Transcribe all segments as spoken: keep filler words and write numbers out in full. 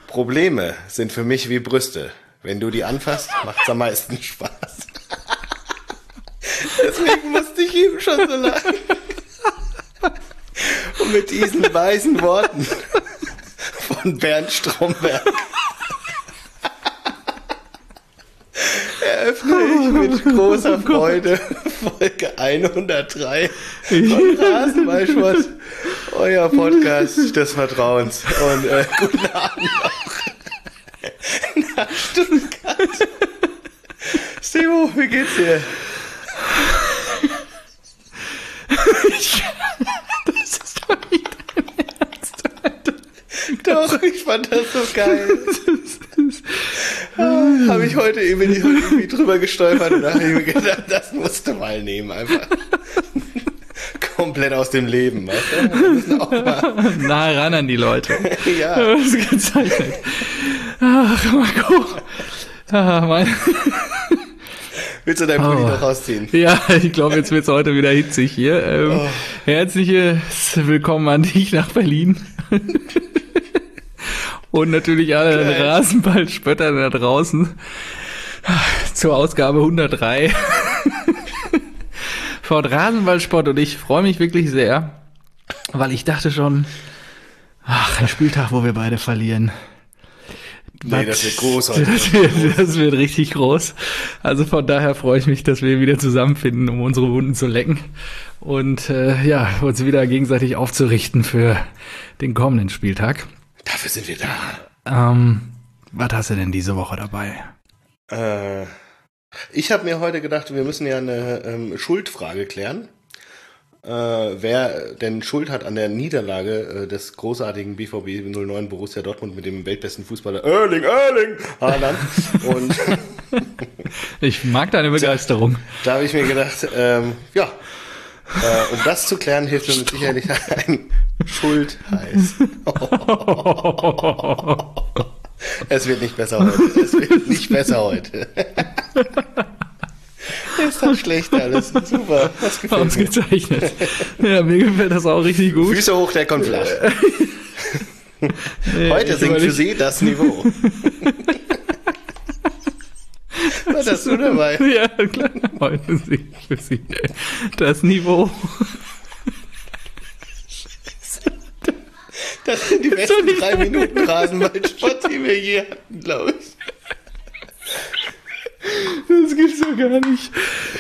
Probleme sind für mich wie Brüste. Wenn du die anfasst, macht's am meisten Spaß. Deswegen musste ich eben schon so lachen. Und mit diesen weisen Worten von Bernd Stromberg eröffne ich mit großer Freude Folge hundertdrei von Rasenballsport, euer Podcast des Vertrauens. Und äh, guten Abend auch nach Stuttgart. Stevo, wie geht's dir? Ich, das ist doch nicht dein Ernst, Alter. Doch, ich fand das so geil. ah, habe ich heute irgendwie, irgendwie drüber gestolpert und da habe ich mir gedacht, das musst du mal nehmen, einfach. Komplett aus dem Leben, weißt du? Wir müssen auch mal nah ran an die Leute. ja. Das ist gezeichnet. Ach, Marco. Ah, mein... Willst du deinen Pulli noch rausziehen? Ja, ich glaube, jetzt wird es heute wieder hitzig hier. Ähm, oh. Herzliches Willkommen an dich nach Berlin. Und natürlich alle den Rasenballspöttern da draußen zur Ausgabe hundertdrei von Rasenballsport. Und ich freue mich wirklich sehr, weil ich dachte schon, ach, ein Spieltag, wo wir beide verlieren. Nee, das wird groß heute. Das wird, das wird richtig groß. Also von daher freue ich mich, dass wir wieder zusammenfinden, um unsere Wunden zu lecken und äh, ja, uns wieder gegenseitig aufzurichten für den kommenden Spieltag. Dafür sind wir da. Ähm, was hast du denn diese Woche dabei? Äh, ich habe mir heute gedacht, wir müssen ja eine ähm, Schuldfrage klären. Äh, wer denn Schuld hat an der Niederlage äh, des großartigen B V B null neun Borussia Dortmund mit dem weltbesten Fußballer Erling, Erling Haaland. Und ich mag deine Begeisterung. Da, da habe ich mir gedacht, ähm, ja, äh, um das zu klären, hilft mir mit sicherlich ein Schultheiß. Es wird nicht besser heute. Es wird nicht besser heute. Ist doch schlecht alles. Super. Das gefällt mir. Ausgezeichnet. Ja, mir gefällt das auch richtig gut. Füße hoch, der kommt flach. Nee, heute singt für Sie das Niveau. Was hast du dabei? Ja, klar. Heute singt für Sie das Niveau. Das sind die besten drei Minuten Rasenballsport, die wir je hatten, glaube ich. Das gibt's doch gar nicht.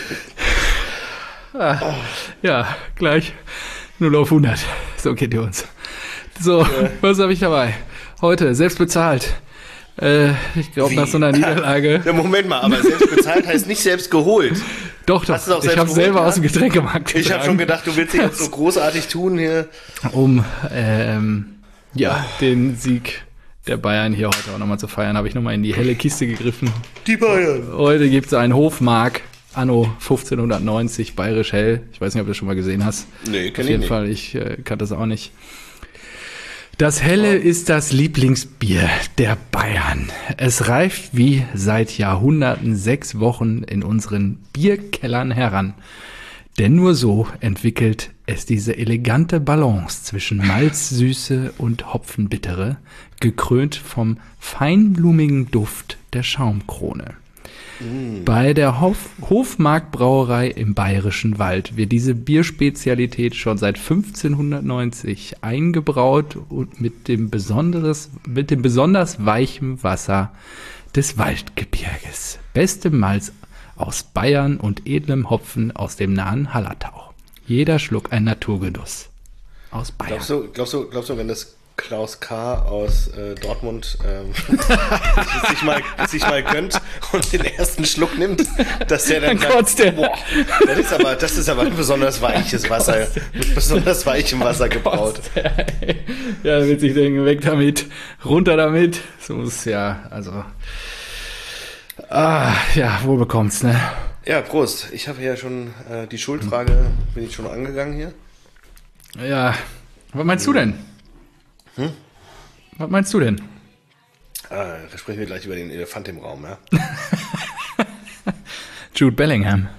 Ah, ja, gleich null auf hundert. So kennt ihr uns. So, ja. Was habe ich dabei? Heute, selbst bezahlt. Äh, ich glaube, nach so einer Niederlage... Ja, Moment mal, aber selbst bezahlt heißt nicht selbst geholt. Doch, doch. Hast du auch ich habe selber aus dem Getränkemarkt getragen. Ich habe schon gedacht, du willst dich jetzt so großartig tun hier. Um, ähm, ja, oh. den Sieg... der Bayern hier heute auch nochmal zu feiern, habe ich nochmal in die helle Kiste gegriffen. Die Bayern. Heute gibt es einen Hofmark, Anno fünfzehnhundertneunzig, bayerisch hell. Ich weiß nicht, ob du das schon mal gesehen hast. Nee, kenn Auf jeden ich Fall, ich äh, kannte das auch nicht. Das Helle oh. ist das Lieblingsbier der Bayern. Es reift wie seit Jahrhunderten sechs Wochen in unseren Bierkellern heran. Denn nur so entwickelt es diese elegante Balance zwischen Malzsüße und Hopfenbittere, gekrönt vom feinblumigen Duft der Schaumkrone. Mm. Bei der Hof- Hofmark-Brauerei im Bayerischen Wald wird diese Bierspezialität schon seit fünfzehnhundertneunzig eingebraut und mit dem, besonderes, mit dem besonders weichen Wasser des Waldgebirges. Beste Malz aus Bayern und edlem Hopfen aus dem nahen Hallertau. Jeder Schluck ein Naturgenuss aus Bayern. Glaubst du, glaubst du, glaubst du wenn das Klaus K. aus äh, Dortmund ähm, sich, mal, sich mal gönnt und den ersten Schluck nimmt, dass der dann, dann sagt, der. Boah, das ist aber, das ist aber ein besonders weiches Wasser, mit besonders weichem Wasser gebraut. Ja, wird sich denken, weg damit, runter damit. So ist ja, also... Ah, ja, wohl bekommt's, ne? Ja, Prost. Ich habe ja schon äh, die Schuldfrage, bin ich schon angegangen hier. Ja, was meinst hm. du denn? Hm? Was meinst du denn? Ah, da sprechen wir gleich über den Elefant im Raum, ja? Jude Bellingham.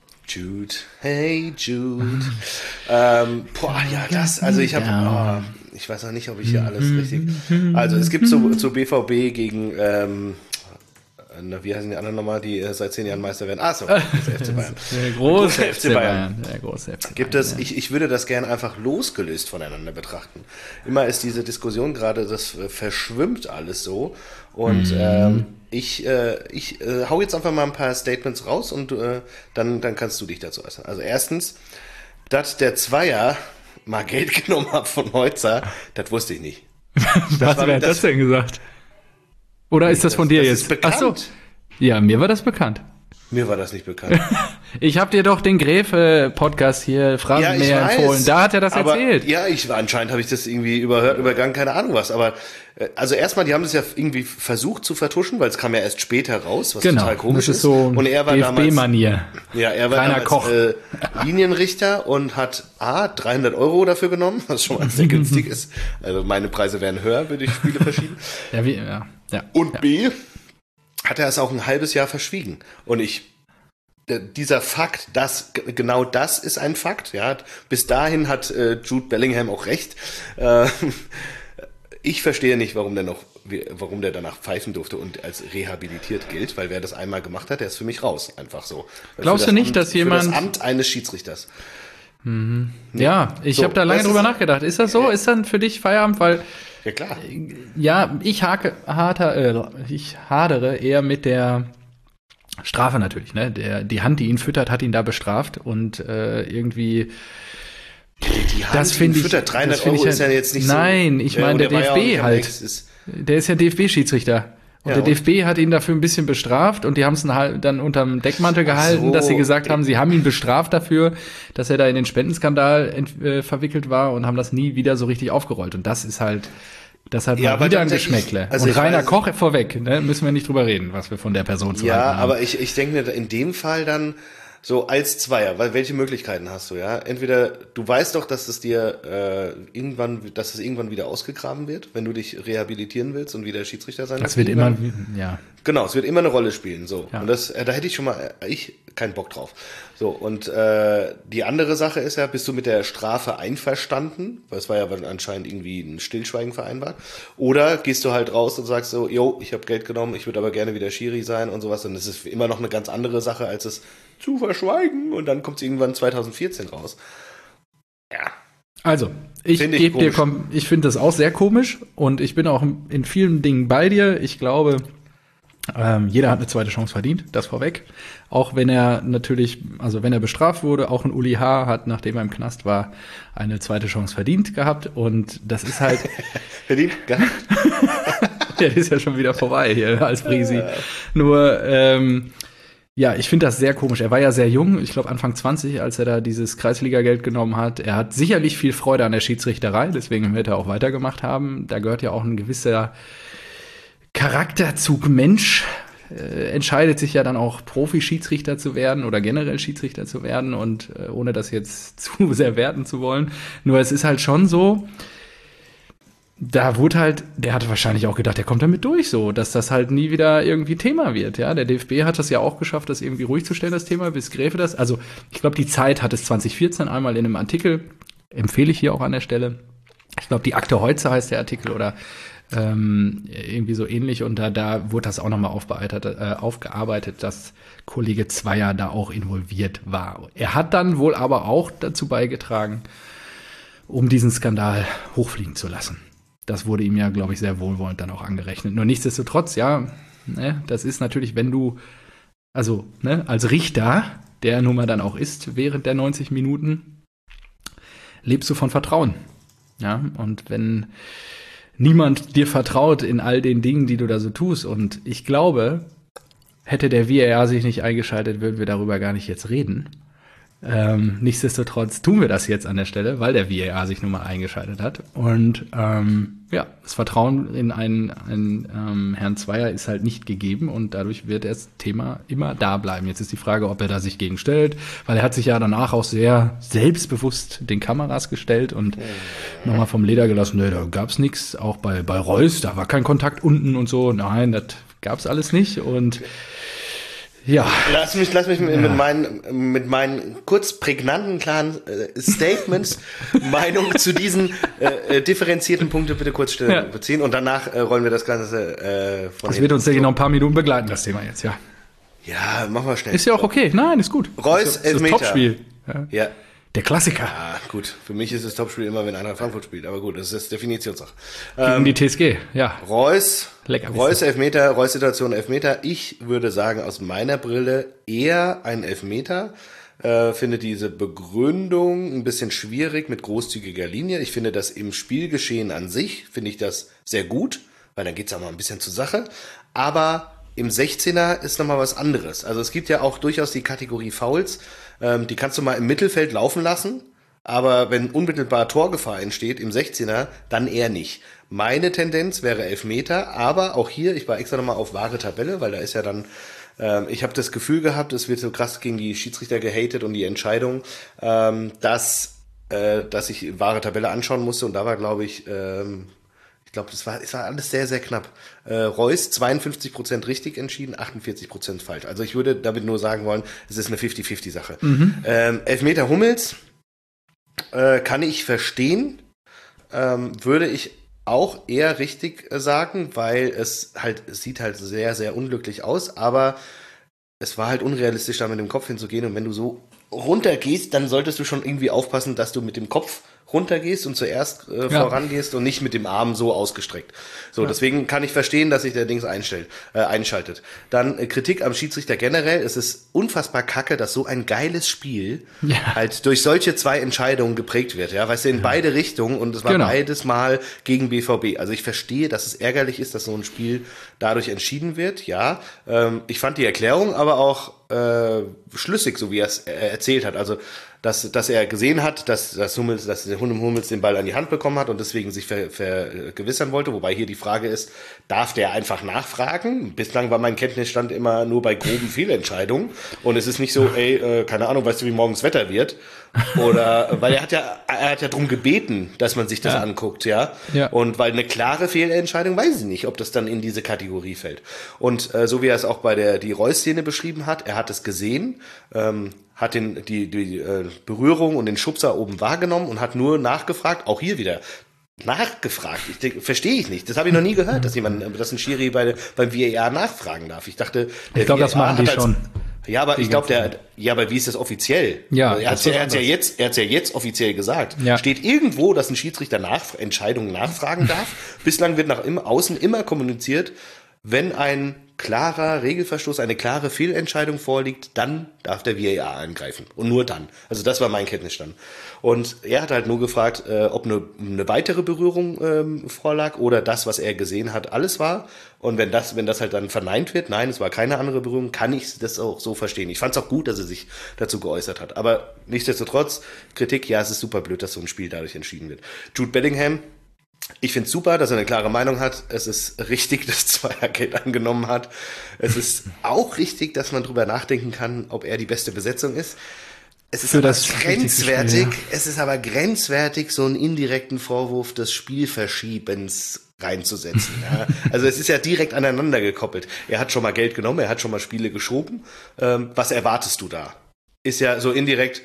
Jude, hey Jude. ähm, boah, ja, das, also ich habe, oh, ich weiß noch nicht, ob ich hier alles richtig... Also es gibt zu, zu B V B gegen... Ähm, Na, wie heißen die anderen nochmal, die äh, seit zehn Jahren Meister werden? Ah, so, das F C Bayern. Der große F C Bayern. Der große F C Bayern. Gibt es, ja. ich, ich würde das gerne einfach losgelöst voneinander betrachten. Immer ist diese Diskussion gerade, das äh, verschwimmt alles so. Und mhm. ähm, ich, äh, ich äh, hau jetzt einfach mal ein paar Statements raus und äh, dann, dann kannst du dich dazu äußern. Also erstens, dass der Zweier mal Geld genommen hat von Heutzer, das wusste ich nicht. Was, wer hat das denn gesagt? Oder ist das von dir das jetzt? Ist bekannt. Ach so. Ja, mir war das bekannt. Mir war das nicht bekannt. Ich habe dir doch den Gräfe-Podcast hier, Phrasenmäher, ja, empfohlen. Da hat er das aber, erzählt. Ja, ich anscheinend habe ich das irgendwie überhört, übergangen, keine Ahnung was. Aber äh, also erstmal, die haben das ja irgendwie versucht zu vertuschen, weil es kam ja erst später raus, was genau, total komisch das ist. ist. So und er war D F B-Manier. Ja, er war Rainer damals Koch. Äh, Linienrichter und hat A, dreihundert Euro dafür genommen, was schon mal sehr günstig ist. Also meine Preise wären höher, würde ich Spiele verschieben. Ja, wie, ja, ja. Und ja. B, hat er es auch ein halbes Jahr verschwiegen. Und ich, dieser Fakt, das, genau das ist ein Fakt, ja. Bis dahin hat äh, Jude Bellingham auch recht. Äh, ich verstehe nicht, warum der noch, warum der danach pfeifen durfte und als rehabilitiert gilt, weil wer das einmal gemacht hat, der ist für mich raus, einfach so. Glaubst du nicht, Amt, dass jemand... Für das Amt eines Schiedsrichters. Mhm. Nee. Ja, ich so, habe da lange drüber nachgedacht. Ist das so? Äh, ist dann für dich Feierabend? Weil ja, klar. Ja, ich hake, harter, äh, ich hadere eher mit der Strafe natürlich. Ne? Der, die Hand, die ihn füttert, hat ihn da bestraft und äh, irgendwie. Die, die Hand, das finde ich. dreihundert Euro ich ist ja jetzt nicht nein, so. Nein, ich meine, der, der D F B ja halt. Ist, der ist ja D F B-Schiedsrichter. Und ja, der D F B hat ihn dafür ein bisschen bestraft und die haben es dann unterm Deckmantel gehalten, so, dass sie gesagt haben, sie haben ihn bestraft dafür, dass er da in den Spendenskandal ent- äh, verwickelt war und haben das nie wieder so richtig aufgerollt. Und das ist halt, das hat ja, mal wieder ein Geschmäckle. Also und Rainer weiß, Koch vorweg, ne, müssen wir nicht drüber reden, was wir von der Person zu ja, halten haben. Ja, aber ich, ich denke mir in dem Fall dann, so als Zweier, weil welche Möglichkeiten hast du, ja? Entweder du weißt doch, dass es dir äh, irgendwann, dass es irgendwann wieder ausgegraben wird, wenn du dich rehabilitieren willst und wieder Schiedsrichter sein willst. Das wird immer, ja. Genau, es wird immer eine Rolle spielen, so. Ja. Und das, äh, da hätte ich schon mal, äh, ich keinen Bock drauf. So, und äh, die andere Sache ist ja, bist du mit der Strafe einverstanden? Weil es war ja anscheinend irgendwie ein Stillschweigen vereinbart. Oder gehst du halt raus und sagst so, yo, ich habe Geld genommen, ich würde aber gerne wieder Schiri sein und sowas. Und das ist immer noch eine ganz andere Sache, als es zu verschweigen. Und dann kommt es irgendwann zwanzig vierzehn raus. Ja. Also, ich gebe dir, komm, ich finde das auch sehr komisch und ich bin auch in vielen Dingen bei dir. Ich glaube, ähm, jeder hat eine zweite Chance verdient, das vorweg. Auch wenn er natürlich, also wenn er bestraft wurde, auch ein Uli H. hat, nachdem er im Knast war, eine zweite Chance verdient gehabt und das ist halt... verdient gehabt? Ja, die ist ja schon wieder vorbei hier als Brisi. Ja. Nur, ähm, ja, ich finde das sehr komisch. Er war ja sehr jung, ich glaube Anfang zwanzig, als er da dieses Kreisliga-Geld genommen hat. Er hat sicherlich viel Freude an der Schiedsrichterei, deswegen wird er auch weitergemacht haben. Da gehört ja auch ein gewisser Charakterzug Mensch, äh, entscheidet sich ja dann auch Profi-Schiedsrichter zu werden oder generell Schiedsrichter zu werden und äh, ohne das jetzt zu sehr werten zu wollen. Nur es ist halt schon so, da wurde halt, der hatte wahrscheinlich auch gedacht, der kommt damit durch so, dass das halt nie wieder irgendwie Thema wird, ja. Der D F B hat das ja auch geschafft, das irgendwie ruhig zu stellen, das Thema, bis Gräfe das, also ich glaube, die Zeit hat es zwanzig vierzehn einmal in einem Artikel, empfehle ich hier auch an der Stelle. Ich glaube, die Akte Heutzer heißt der Artikel oder ähm, irgendwie so ähnlich und da, da wurde das auch nochmal aufbearbeitet, äh, aufgearbeitet, dass Kollege Zweier da auch involviert war. Er hat dann wohl aber auch dazu beigetragen, um diesen Skandal hochfliegen zu lassen. Das wurde ihm ja, glaube ich, sehr wohlwollend dann auch angerechnet. Nur nichtsdestotrotz, ja, ne, das ist natürlich, wenn du, also ne, als Richter, der nun mal dann auch ist, während der neunzig Minuten, lebst du von Vertrauen. Ja, und wenn niemand dir vertraut in all den Dingen, die du da so tust, und ich glaube, hätte der V A R sich nicht eingeschaltet, würden wir darüber gar nicht jetzt reden. Ähm, nichtsdestotrotz tun wir das jetzt an der Stelle, weil der V A R sich nun mal eingeschaltet hat. Und ähm, ja, das Vertrauen in einen, einen ähm, Herrn Zweier ist halt nicht gegeben und dadurch wird das Thema immer da bleiben. Jetzt ist die Frage, ob er da sich gegen stellt, weil er hat sich ja danach auch sehr selbstbewusst den Kameras gestellt und nochmal vom Leder gelassen, ne, da gab's nichts. Auch bei, bei Reus, da war kein Kontakt unten und so. Nein, das gab's alles nicht und Ja. Lass mich, lass mich mit, ja. mit meinen, mit meinen kurz prägnanten, klaren äh, Statements Meinung zu diesen äh, differenzierten Punkten bitte kurz ja. beziehen und danach äh, rollen wir das Ganze äh, von Das wird uns ja noch ein paar Minuten begleiten, das Thema jetzt, ja. Ja, machen wir schnell. Ist ja auch okay. Nein, ist gut. Reus, ist, Elfmeter. Ist das Topspiel. Ja. ja. Der Klassiker. Ja, gut. Für mich ist es Topspiel immer, wenn Eintracht Frankfurt spielt. Aber gut, das ist Definitionssache. Gegen ähm, die T S G, ja. Reus, Lecker Reus Elfmeter, Reus Situation Elfmeter. Ich würde sagen, aus meiner Brille eher ein Elfmeter. Äh, finde diese Begründung ein bisschen schwierig mit großzügiger Linie. Ich finde das im Spielgeschehen an sich, finde ich das sehr gut, weil dann geht's auch mal ein bisschen zur Sache. Aber im sechzehner ist nochmal was anderes. Also es gibt ja auch durchaus die Kategorie Fouls, ähm, die kannst du mal im Mittelfeld laufen lassen, aber wenn unmittelbar Torgefahr entsteht im sechzehner, dann eher nicht. Meine Tendenz wäre Elfmeter, aber auch hier, ich war extra nochmal auf wahre Tabelle, weil da ist ja dann, ähm, ich habe das Gefühl gehabt, es wird so krass gegen die Schiedsrichter gehatet und die Entscheidung, ähm, dass, äh, dass ich wahre Tabelle anschauen musste und da war, glaube ich, ähm, Ich glaube, das war, es war alles sehr, sehr knapp. Äh, Reus zweiundfünfzig Prozent richtig entschieden, achtundvierzig Prozent falsch. Also ich würde damit nur sagen wollen, es ist eine fünfzig fünfzig Sache. Mhm. Ähm, Elfmeter Hummels äh, kann ich verstehen, ähm, würde ich auch eher richtig äh, sagen, weil es halt, es sieht halt sehr, sehr unglücklich aus, aber es war halt unrealistisch, da mit dem Kopf hinzugehen und wenn du so runtergehst, dann solltest du schon irgendwie aufpassen, dass du mit dem Kopf runtergehst und zuerst äh, ja. vorangehst und nicht mit dem Arm so ausgestreckt. So, ja. Deswegen kann ich verstehen, dass sich der Dings einstellt, äh, einschaltet. Dann äh, Kritik am Schiedsrichter generell. Es ist unfassbar kacke, dass so ein geiles Spiel ja. halt durch solche zwei Entscheidungen geprägt wird. Ja, weißt du, in ja. beide Richtungen und es war genau. beides Mal gegen B V B. Also ich verstehe, dass es ärgerlich ist, dass so ein Spiel dadurch entschieden wird. Ja, ähm, ich fand die Erklärung aber auch äh, schlüssig, so wie er es äh, erzählt hat. Also dass, dass er gesehen hat, dass, dass, Hummels, dass der Hummels den Ball an die Hand bekommen hat und deswegen sich ver, vergewissern wollte. Wobei hier die Frage ist, darf der einfach nachfragen? Bislang war mein Kenntnisstand immer nur bei groben Fehlentscheidungen. Und es ist nicht so, ey, äh, keine Ahnung, weißt du, wie morgens Wetter wird? Oder, weil er hat ja, er hat ja drum gebeten, dass man sich das ja. anguckt, ja? ja. Und weil eine klare Fehlentscheidung, weiß ich nicht, ob das dann in diese Kategorie fällt. Und äh, so wie er es auch bei der die Reus-Szene beschrieben hat, er hat es gesehen, ähm, hat den, die, die äh, Berührung und den Schubser oben wahrgenommen und hat nur nachgefragt, auch hier wieder, nachgefragt. Ich denke, verstehe ich nicht. Das habe ich noch nie gehört, dass jemand, dass ein Schiri bei, beim V A R nachfragen darf. Ich dachte, ich glaube, das machen die als, schon. Ja, aber ich glaube, der, ja, aber wie ist das offiziell? Ja, er hat es ja jetzt, er hat's ja jetzt offiziell gesagt. Ja. Steht irgendwo, dass ein Schiedsrichter nach, Entscheidungen nachfragen darf? Bislang wird nach im, außen immer kommuniziert, wenn ein klarer Regelverstoß, eine klare Fehlentscheidung vorliegt, dann darf der V A R eingreifen. Und nur dann. Also das war mein Kenntnisstand. Und er hat halt nur gefragt, äh, ob eine, eine weitere Berührung ähm, vorlag oder das, was er gesehen hat, alles war. Und wenn das, wenn das halt dann verneint wird, nein, es war keine andere Berührung, kann ich das auch so verstehen. Ich fand es auch gut, dass er sich dazu geäußert hat. Aber nichtsdestotrotz, Kritik, ja, es ist super blöd, dass so ein Spiel dadurch entschieden wird. Jude Bellingham, ich finde es super, dass er eine klare Meinung hat. Es ist richtig, dass Zweiergeld angenommen hat. Es ist auch richtig, dass man drüber nachdenken kann, ob er die beste Besetzung ist. Es ist aber grenzwertig, Spiel, ja. es ist aber grenzwertig, so einen indirekten Vorwurf des Spielverschiebens reinzusetzen. Ja. Also es ist ja direkt aneinander gekoppelt. Er hat schon mal Geld genommen, er hat schon mal Spiele geschoben. Ähm, was erwartest du da? Ist ja so indirekt,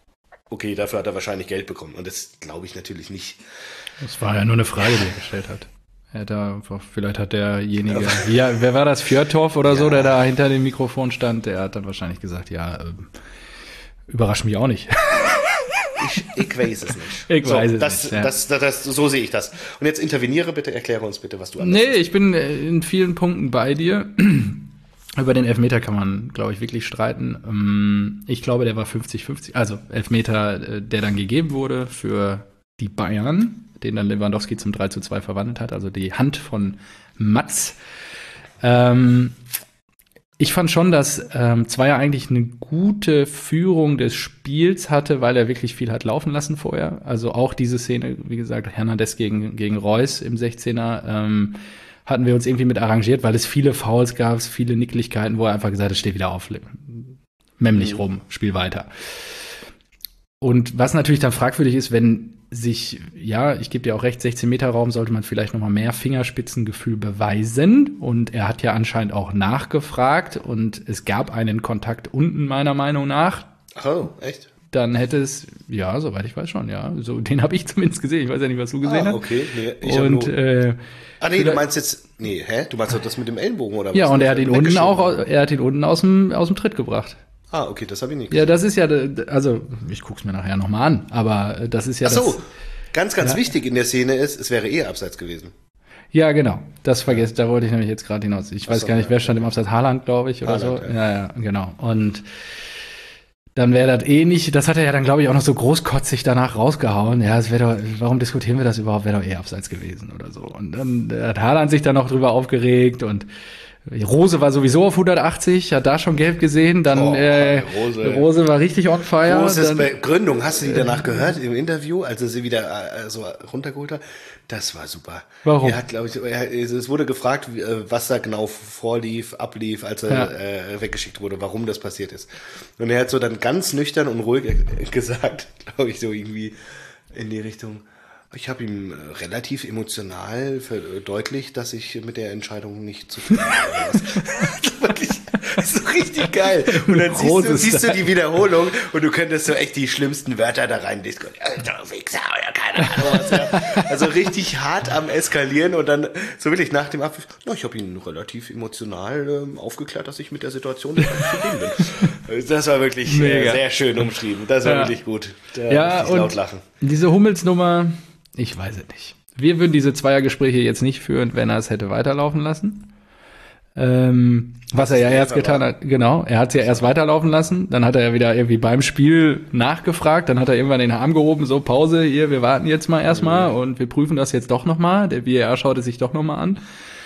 okay, dafür hat er wahrscheinlich Geld bekommen. Und das glaube ich natürlich nicht. Das war ja nur eine Frage, die er gestellt hat. Er hat da, vielleicht hat derjenige, ja, wer war das, Fjörtorf oder ja. so, der da hinter dem Mikrofon stand, der hat dann wahrscheinlich gesagt, ja, ähm, überrascht mich auch nicht. Ich, ich weiß es nicht. Ich so, weiß es das, nicht. Ja. Das, das, das, so sehe ich das. Und jetzt interveniere bitte, erkläre uns bitte, was du anders Nee, ich bin in vielen Punkten bei dir. Über den Elfmeter kann man, glaube ich, wirklich streiten. Ich glaube, der war fünfzig fünfzig. Also Elfmeter, der dann gegeben wurde für die Bayern, den dann Lewandowski zum drei zu zwei verwandelt hat. Also die Hand von Matz. Ähm, ich fand schon, dass ähm, Zweier eigentlich eine gute Führung des Spiels hatte, weil er wirklich viel hat laufen lassen vorher. Also auch diese Szene, wie gesagt, Hernandez gegen, gegen Reus im sechzehner, ähm, hatten wir uns irgendwie mit arrangiert, weil es viele Fouls gab, viele Nicklichkeiten, wo er einfach gesagt hat, steh wieder auf, mämmlich rum, spiel weiter. Und was natürlich dann fragwürdig ist, wenn sich, ja, ich gebe dir auch recht, sechzehn Meter Raum sollte man vielleicht noch mal mehr Fingerspitzengefühl beweisen. Und er hat ja anscheinend auch nachgefragt und es gab einen Kontakt unten, meiner Meinung nach. Oh, echt? Dann hätte es, ja, soweit ich weiß schon, ja. So, den habe ich zumindest gesehen. Ich weiß ja nicht, was du gesehen ah, hast. okay. Nee, ich und, nur, äh, ah, nee, du meinst jetzt, nee, hä? Du meinst doch das mit dem Ellenbogen oder was? Ja, und er hat ihn unten auch, er hat ihn unten aus dem, aus dem Tritt gebracht. Ah, okay, das habe ich nicht gesehen. Ja, das ist ja, also, ich guck's mir nachher nochmal an, aber das ist ja Ach so, das, ganz, ganz ja. wichtig in der Szene ist, es wäre eh abseits gewesen. Ja, genau. Das vergesst, da wollte ich nämlich jetzt gerade hinaus. Ich weiß so, gar nicht, ja. wer stand im Abseits, Haaland, glaube ich, oder Haaland, so. Ja. ja, ja, genau. Und dann wäre das eh nicht, das hat er ja dann, glaube ich, auch noch so großkotzig danach rausgehauen. Ja, es wäre doch, warum diskutieren wir das überhaupt? Wäre doch eh abseits gewesen oder so. Und dann hat Haaland sich dann noch drüber aufgeregt und Rose war sowieso auf hundertachtzig, hat da schon gelb gesehen, dann oh, äh, Rose. Rose war richtig on fire. Roses Begründung, hast du die danach gehört im Interview, als er sie wieder äh, so runtergeholt hat? Das war super. Warum? Er hat, glaube ich, er, es wurde gefragt, was da genau vorlief, ablief, als er ja. äh, weggeschickt wurde, warum das passiert ist. Und er hat so dann ganz nüchtern und ruhig gesagt, glaube ich, so irgendwie in die Richtung, ich habe ihm relativ emotional verdeutlicht, dass ich mit der Entscheidung nicht zufrieden bin. Wirklich, so richtig geil. Und dann siehst du, siehst du die Wiederholung und du könntest so echt die schlimmsten Wörter da rein diskutieren. Wichser oder keine Ahnung was. Ja. Also richtig hart am Eskalieren und dann so wirklich nach dem Abpfiff, no, ich habe ihn relativ emotional ähm, aufgeklärt, dass ich mit der Situation nicht zufrieden bin. Das war wirklich äh, sehr schön umschrieben. Das war ja. wirklich gut. Da ja, und laut lachen. Diese Hummels-Nummer, ich weiß es nicht. Wir würden diese Zweiergespräche jetzt nicht führen, wenn er es hätte weiterlaufen lassen. Ähm, was er ja erst getan hat, genau, er hat es ja erst weiterlaufen lassen, dann hat er ja wieder irgendwie beim Spiel nachgefragt, dann hat er irgendwann den Arm gehoben, so Pause, hier, wir warten jetzt mal erstmal mhm. und wir prüfen das jetzt doch nochmal, der V A R schaut es sich doch nochmal an.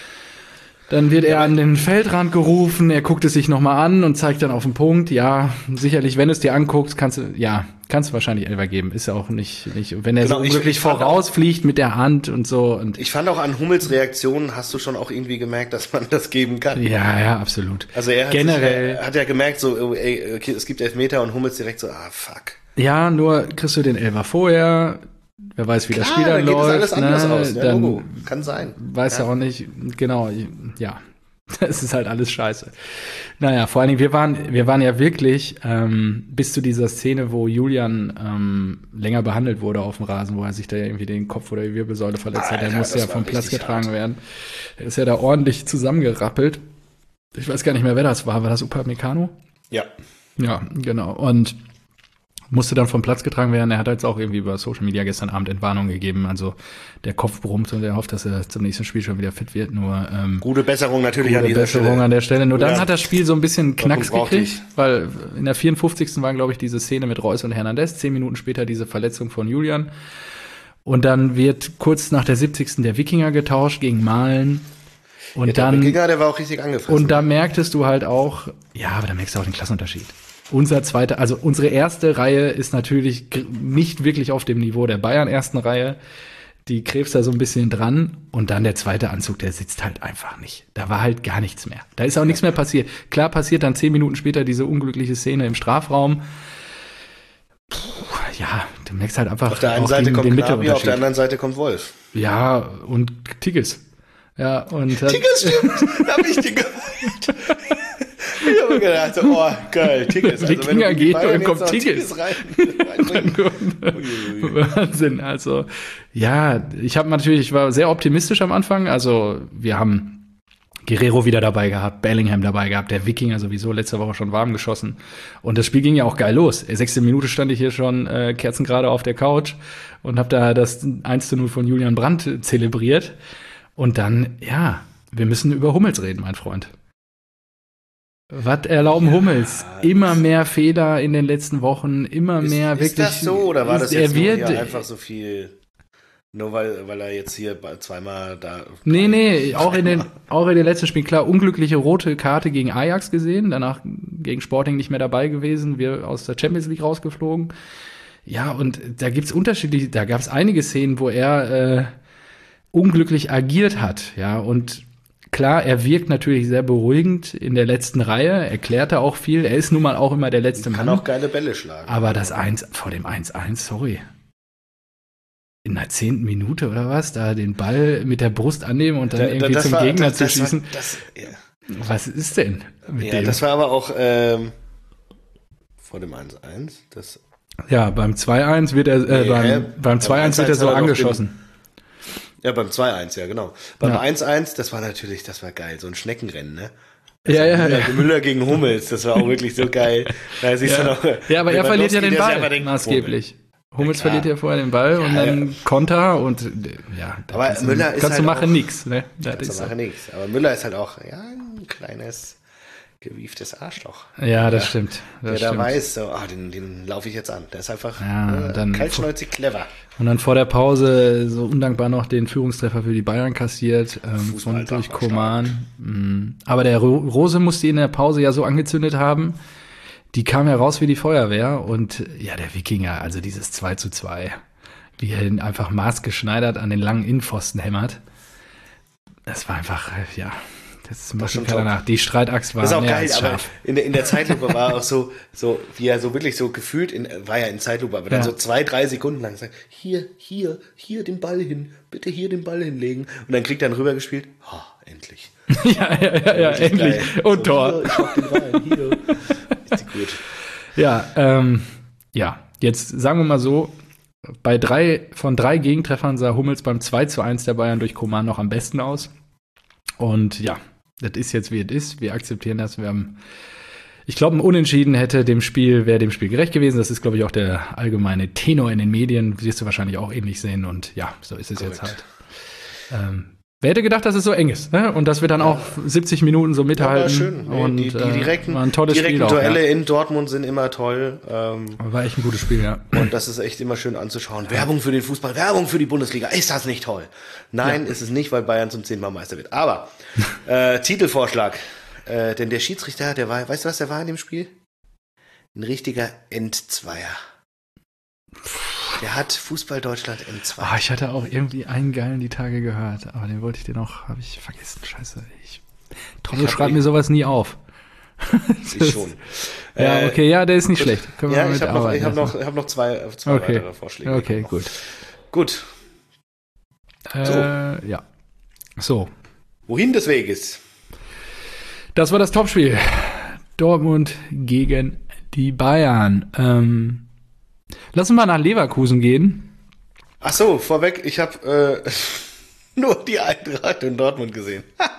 Dann wird er an den Feldrand gerufen, er guckt es sich nochmal an und zeigt dann auf den Punkt, ja, sicherlich, wenn du es dir anguckst, kannst du, ja, kannst du wahrscheinlich Elfer geben, ist ja auch nicht, nicht wenn er genau, so unglücklich vorausfliegt mit der Hand und so. Und ich fand auch an Hummels Reaktionen hast du schon auch irgendwie gemerkt, dass man das geben kann. Ja, ja, absolut. Also er hat, Generell, sich, er hat ja gemerkt, so, ey, okay, es gibt Elfmeter und Hummels direkt so, ah, fuck. Ja, nur kriegst du den Elfer vorher, wer weiß, wie Klar, das Spiel dann, dann läuft. Geht das alles ne? anders aus. Ja, dann Logo. Kann sein. Weiß ja ja auch nicht, genau, ja. Das ist halt alles scheiße. Naja, vor allen Dingen, wir waren, wir waren ja wirklich ähm, bis zu dieser Szene, wo Julian ähm, länger behandelt wurde auf dem Rasen, wo er sich da irgendwie den Kopf oder die Wirbelsäule verletzt Alter, hat. Der musste ja vom Platz getragen hart. werden. Er ist ja da ordentlich zusammengerappelt. Ich weiß gar nicht mehr, wer das war. War das Upamecano? Ja. Ja, genau. Und musste dann vom Platz getragen werden. Er hat jetzt auch irgendwie über Social Media gestern Abend Entwarnung gegeben. Also der Kopf brummt und er hofft, dass er zum nächsten Spiel schon wieder fit wird. Nur ähm, gute Besserung natürlich gute an dieser Besserung Stelle. an der Stelle. Nur ja. dann hat das Spiel so ein bisschen Knacks gekriegt, ich. weil in der vierundfünfzigsten war, glaube ich, diese Szene mit Reus und Hernandez. Zehn Minuten später diese Verletzung von Julian. Und dann wird kurz nach der siebzigsten der Wikinger getauscht gegen Malen. Und ja, dann, der Wikinger, der war auch richtig angefressen. Und da merktest du halt auch, ja, aber da merkst du auch den Klassenunterschied. Unser zweiter, also unsere erste Reihe ist natürlich nicht wirklich auf dem Niveau der Bayern ersten Reihe. Die krebst da so ein bisschen dran. Und dann der zweite Anzug, der sitzt halt einfach nicht. Da war halt gar nichts mehr. Da ist auch nichts mehr passiert. Klar passiert dann zehn Minuten später diese unglückliche Szene im Strafraum. Puh, ja, du merkst halt einfach auf der einen Seite kommt Gnabry, auf der anderen Seite kommt Wolf. Ja, und Tigges. Ja, und Tigges, stimmt. Da hab ich die gemeint. Ich habe gedacht, oh, geil, Tigges. Also, Wikinger wenn geht und kommt Tigges rein. Wahnsinn, also, ja, ich habe natürlich, ich war sehr optimistisch am Anfang, also, wir haben Guerrero wieder dabei gehabt, Bellingham dabei gehabt, der Wikinger sowieso letzte Woche schon warm geschossen und das Spiel ging ja auch geil los. Sechste Minute stand ich hier schon äh, kerzengerade auf der Couch und habe da das eins zu null von Julian Brandt zelebriert und dann, ja, wir müssen über Hummels reden, mein Freund. Was erlauben ja, Hummels? Immer mehr Fehler in den letzten Wochen, immer ist, mehr wirklich. Ist das so oder war das ist, jetzt er wird, nur hier einfach so viel, nur weil, weil er jetzt hier zweimal da... Nee, nee, auch in, den, auch in den letzten Spielen, klar, unglückliche rote Karte gegen Ajax gesehen, danach gegen Sporting nicht mehr dabei gewesen, wir aus der Champions League rausgeflogen. Ja, und da gibt's unterschiedliche, da gab's einige Szenen, wo er äh, unglücklich agiert hat, ja, und klar, er wirkt natürlich sehr beruhigend in der letzten Reihe, erklärte auch viel. Er ist nun mal auch immer der letzte Mann. Kann auch geile Bälle schlagen. Aber das eins vor dem eins eins, sorry. In der zehnten Minute oder was, da den Ball mit der Brust annehmen und dann da, irgendwie zum war, Gegner das, zu das schießen. War, das, ja. Was ist denn mit ja, dem? Das war aber auch ähm, vor dem eins eins. Das ja, beim zwei eins wird er, äh, nee, beim, äh, beim zwei eins wird er so angeschossen. Ja, beim zwei eins, ja, genau. Beim ja. eins eins, das war natürlich, das war geil, so ein Schneckenrennen, ne? Das ja, ja, Müller, ja. Müller gegen Hummels, das war auch wirklich so geil. Da siehst ja. du noch, ja, aber er verliert ja den Ball, maßgeblich. Hummels ja, verliert ja vorher den Ball und ja, dann ja. Konter und ja, aber kannst Müller du, ist kannst halt du machen auch, nix, ne? Das kannst du machen nix. Aber Müller ist halt auch, ja, ein kleines, gewieftes Arschloch. Ja, das ja, stimmt. Das der stimmt. da weiß, so, ah, den, den laufe ich jetzt an. Der ist einfach ja, äh, dann kaltschnäuzig clever. Und dann vor der Pause so undankbar noch den Führungstreffer für die Bayern kassiert, ähm, von durch Coman. Mhm. Aber der Ro- Rose musste ihn in der Pause ja so angezündet haben, die kam ja raus wie die Feuerwehr und ja, der Wikinger, also dieses zwei zu zwei, wie er ihn einfach maßgeschneidert an den langen Innenpfosten hämmert. Das war einfach, ja, das macht schon keiner nach. Die Streitaxt war das ist auch mehr geil, als aber scharf. in der, in der Zeitlupe war auch so, so, wie er so wirklich so gefühlt, in, war ja in Zeitlupe, aber dann Ja. so zwei, drei Sekunden lang sagt, hier, hier, hier den Ball hin, bitte hier den Ball hinlegen. Und dann kriegt er dann rübergespielt, oh, endlich. ja, ja, ja, ja, endlich. Geil. Und so, Tor. Hier, ich mach den Ball, hier. Ist gut. Ja, ähm, ja, jetzt sagen wir mal so, bei drei von drei Gegentreffern sah Hummels beim zwei zu eins der Bayern durch Coman noch am besten aus. Und ja, das ist jetzt, wie es ist. Wir akzeptieren das. Wir haben, ich glaube, ein Unentschieden hätte dem Spiel, wäre dem Spiel gerecht gewesen. Das ist, glaube ich, auch der allgemeine Tenor in den Medien. Wirst du wahrscheinlich auch ähnlich sehen. Und ja, so ist es Correct. jetzt halt. Ähm, wer hätte gedacht, dass es so eng ist, ne? Und dass wir dann ja. auch siebzig Minuten so mithalten. Ja, schön. Nee, und, die, die direkten, äh, war ein tolles direkten Spiel Duelle auch, ja. in Dortmund sind immer toll. Ähm, War echt ein gutes Spiel, ja. Und das ist echt immer schön anzuschauen. Werbung für den Fußball, Werbung für die Bundesliga. Ist das nicht toll? Nein, ja. ist es nicht, weil Bayern zum zehnten Mal Meister wird. Aber äh, Titelvorschlag. Äh, denn der Schiedsrichter, der war, weißt du was, der war in dem Spiel? Ein richtiger Endzweier. Der hat Fußball Deutschland entzweit. Ah, ich hatte auch irgendwie einen geilen die Tage gehört, aber den wollte ich dir noch, habe ich vergessen. Scheiße, ich Trommel schreibt mir sowas nie auf. Ich schon. Ja, äh, okay, ja, der ist nicht gut. Schlecht. Können wir ja, mal ich habe noch, ich hab noch, erstmal. hab noch zwei, zwei okay. weitere Vorschläge. Okay, gut. Gut. Äh, so. Ja. So. Wohin des Weges? Das war das Topspiel. Dortmund gegen die Bayern. Ähm, lass uns mal nach Leverkusen gehen. Ach so, vorweg, ich habe äh, nur die Eintracht in Dortmund gesehen.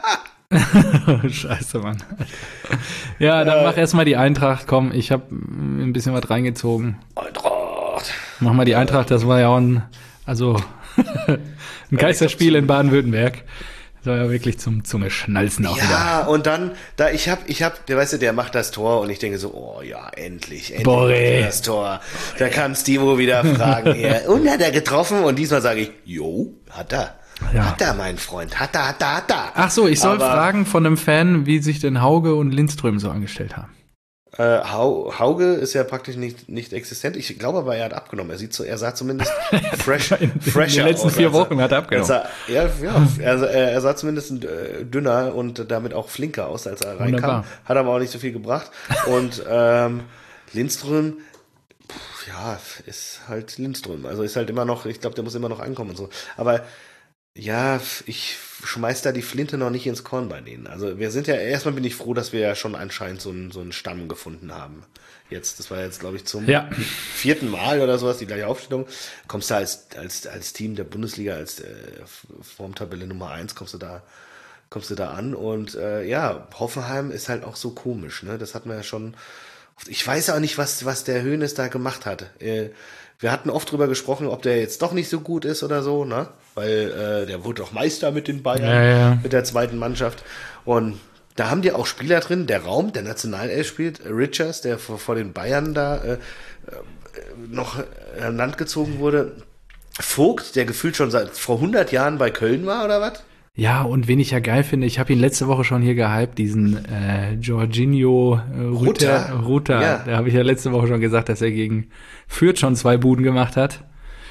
Scheiße, Mann. Ja, dann äh, mach erstmal die Eintracht. Komm, ich habe ein bisschen was reingezogen. Eintracht. Mach mal die Eintracht, das war ja auch ein, also ein Geisterspiel in Baden-Württemberg. Das war ja wirklich zum Zunge-Schnalzen auch ja, wieder. Ja, und dann, da ich hab, ich hab, der weißt du, der macht das Tor und ich denke so, oh ja, endlich, endlich Boré. macht er das Tor. Da kann Stivo wieder fragen, ja, und hat er getroffen? Und diesmal sage ich, jo, hat er. Ja. Hat er, mein Freund, hat er, hat er, hat er. Ach so, ich soll Aber, fragen von einem Fan, wie sich denn Hauge und Lindström so angestellt haben. Äh, Hauge ist ja praktisch nicht, nicht existent. Ich glaube aber, er hat abgenommen. Er sieht so, er sah zumindest fresh, in, fresher in den letzten aus, vier also, Wochen hat er abgenommen. Er sah, ja, ja er, er sah zumindest äh, dünner und damit auch flinker aus, als er reinkam. Wunderbar. Hat aber auch nicht so viel gebracht. Und ähm, Lindström, pff, ja, ist halt Lindström. Also ist halt immer noch, ich glaube, der muss immer noch ankommen und so. Aber ja, ich schmeiß da die Flinte noch nicht ins Korn bei denen. Also wir sind ja, erstmal bin ich froh, dass wir ja schon anscheinend so einen, so einen Stamm gefunden haben. Jetzt, das war jetzt, glaube ich, zum ja. vierten Mal oder sowas, die gleiche Aufstellung. Kommst du als, als, als Team der Bundesliga, als äh, Formtabelle Nummer eins, kommst du da, kommst du da an. Und äh, ja, Hoffenheim ist halt auch so komisch, ne? Das hatten wir ja schon. Ich weiß auch nicht, was, was der Hoeneß da gemacht hat. Äh, Wir hatten oft drüber gesprochen, ob der jetzt doch nicht so gut ist oder so, ne? Weil äh, der wurde doch Meister mit den Bayern, ja, ja. mit der zweiten Mannschaft. Und da haben die auch Spieler drin, der Raum, der Nationalelf spielt, Richards, der vor, vor den Bayern da äh, noch an Land gezogen wurde. Vogt, der gefühlt schon seit vor hundert Jahren bei Köln war, oder was? Ja, und wen ich ja geil finde, ich habe ihn letzte Woche schon hier gehypt, diesen äh, Jorginho äh, Rutter. Rutter. Ja. Da habe ich ja letzte Woche schon gesagt, dass er gegen Fürth schon zwei Buden gemacht hat.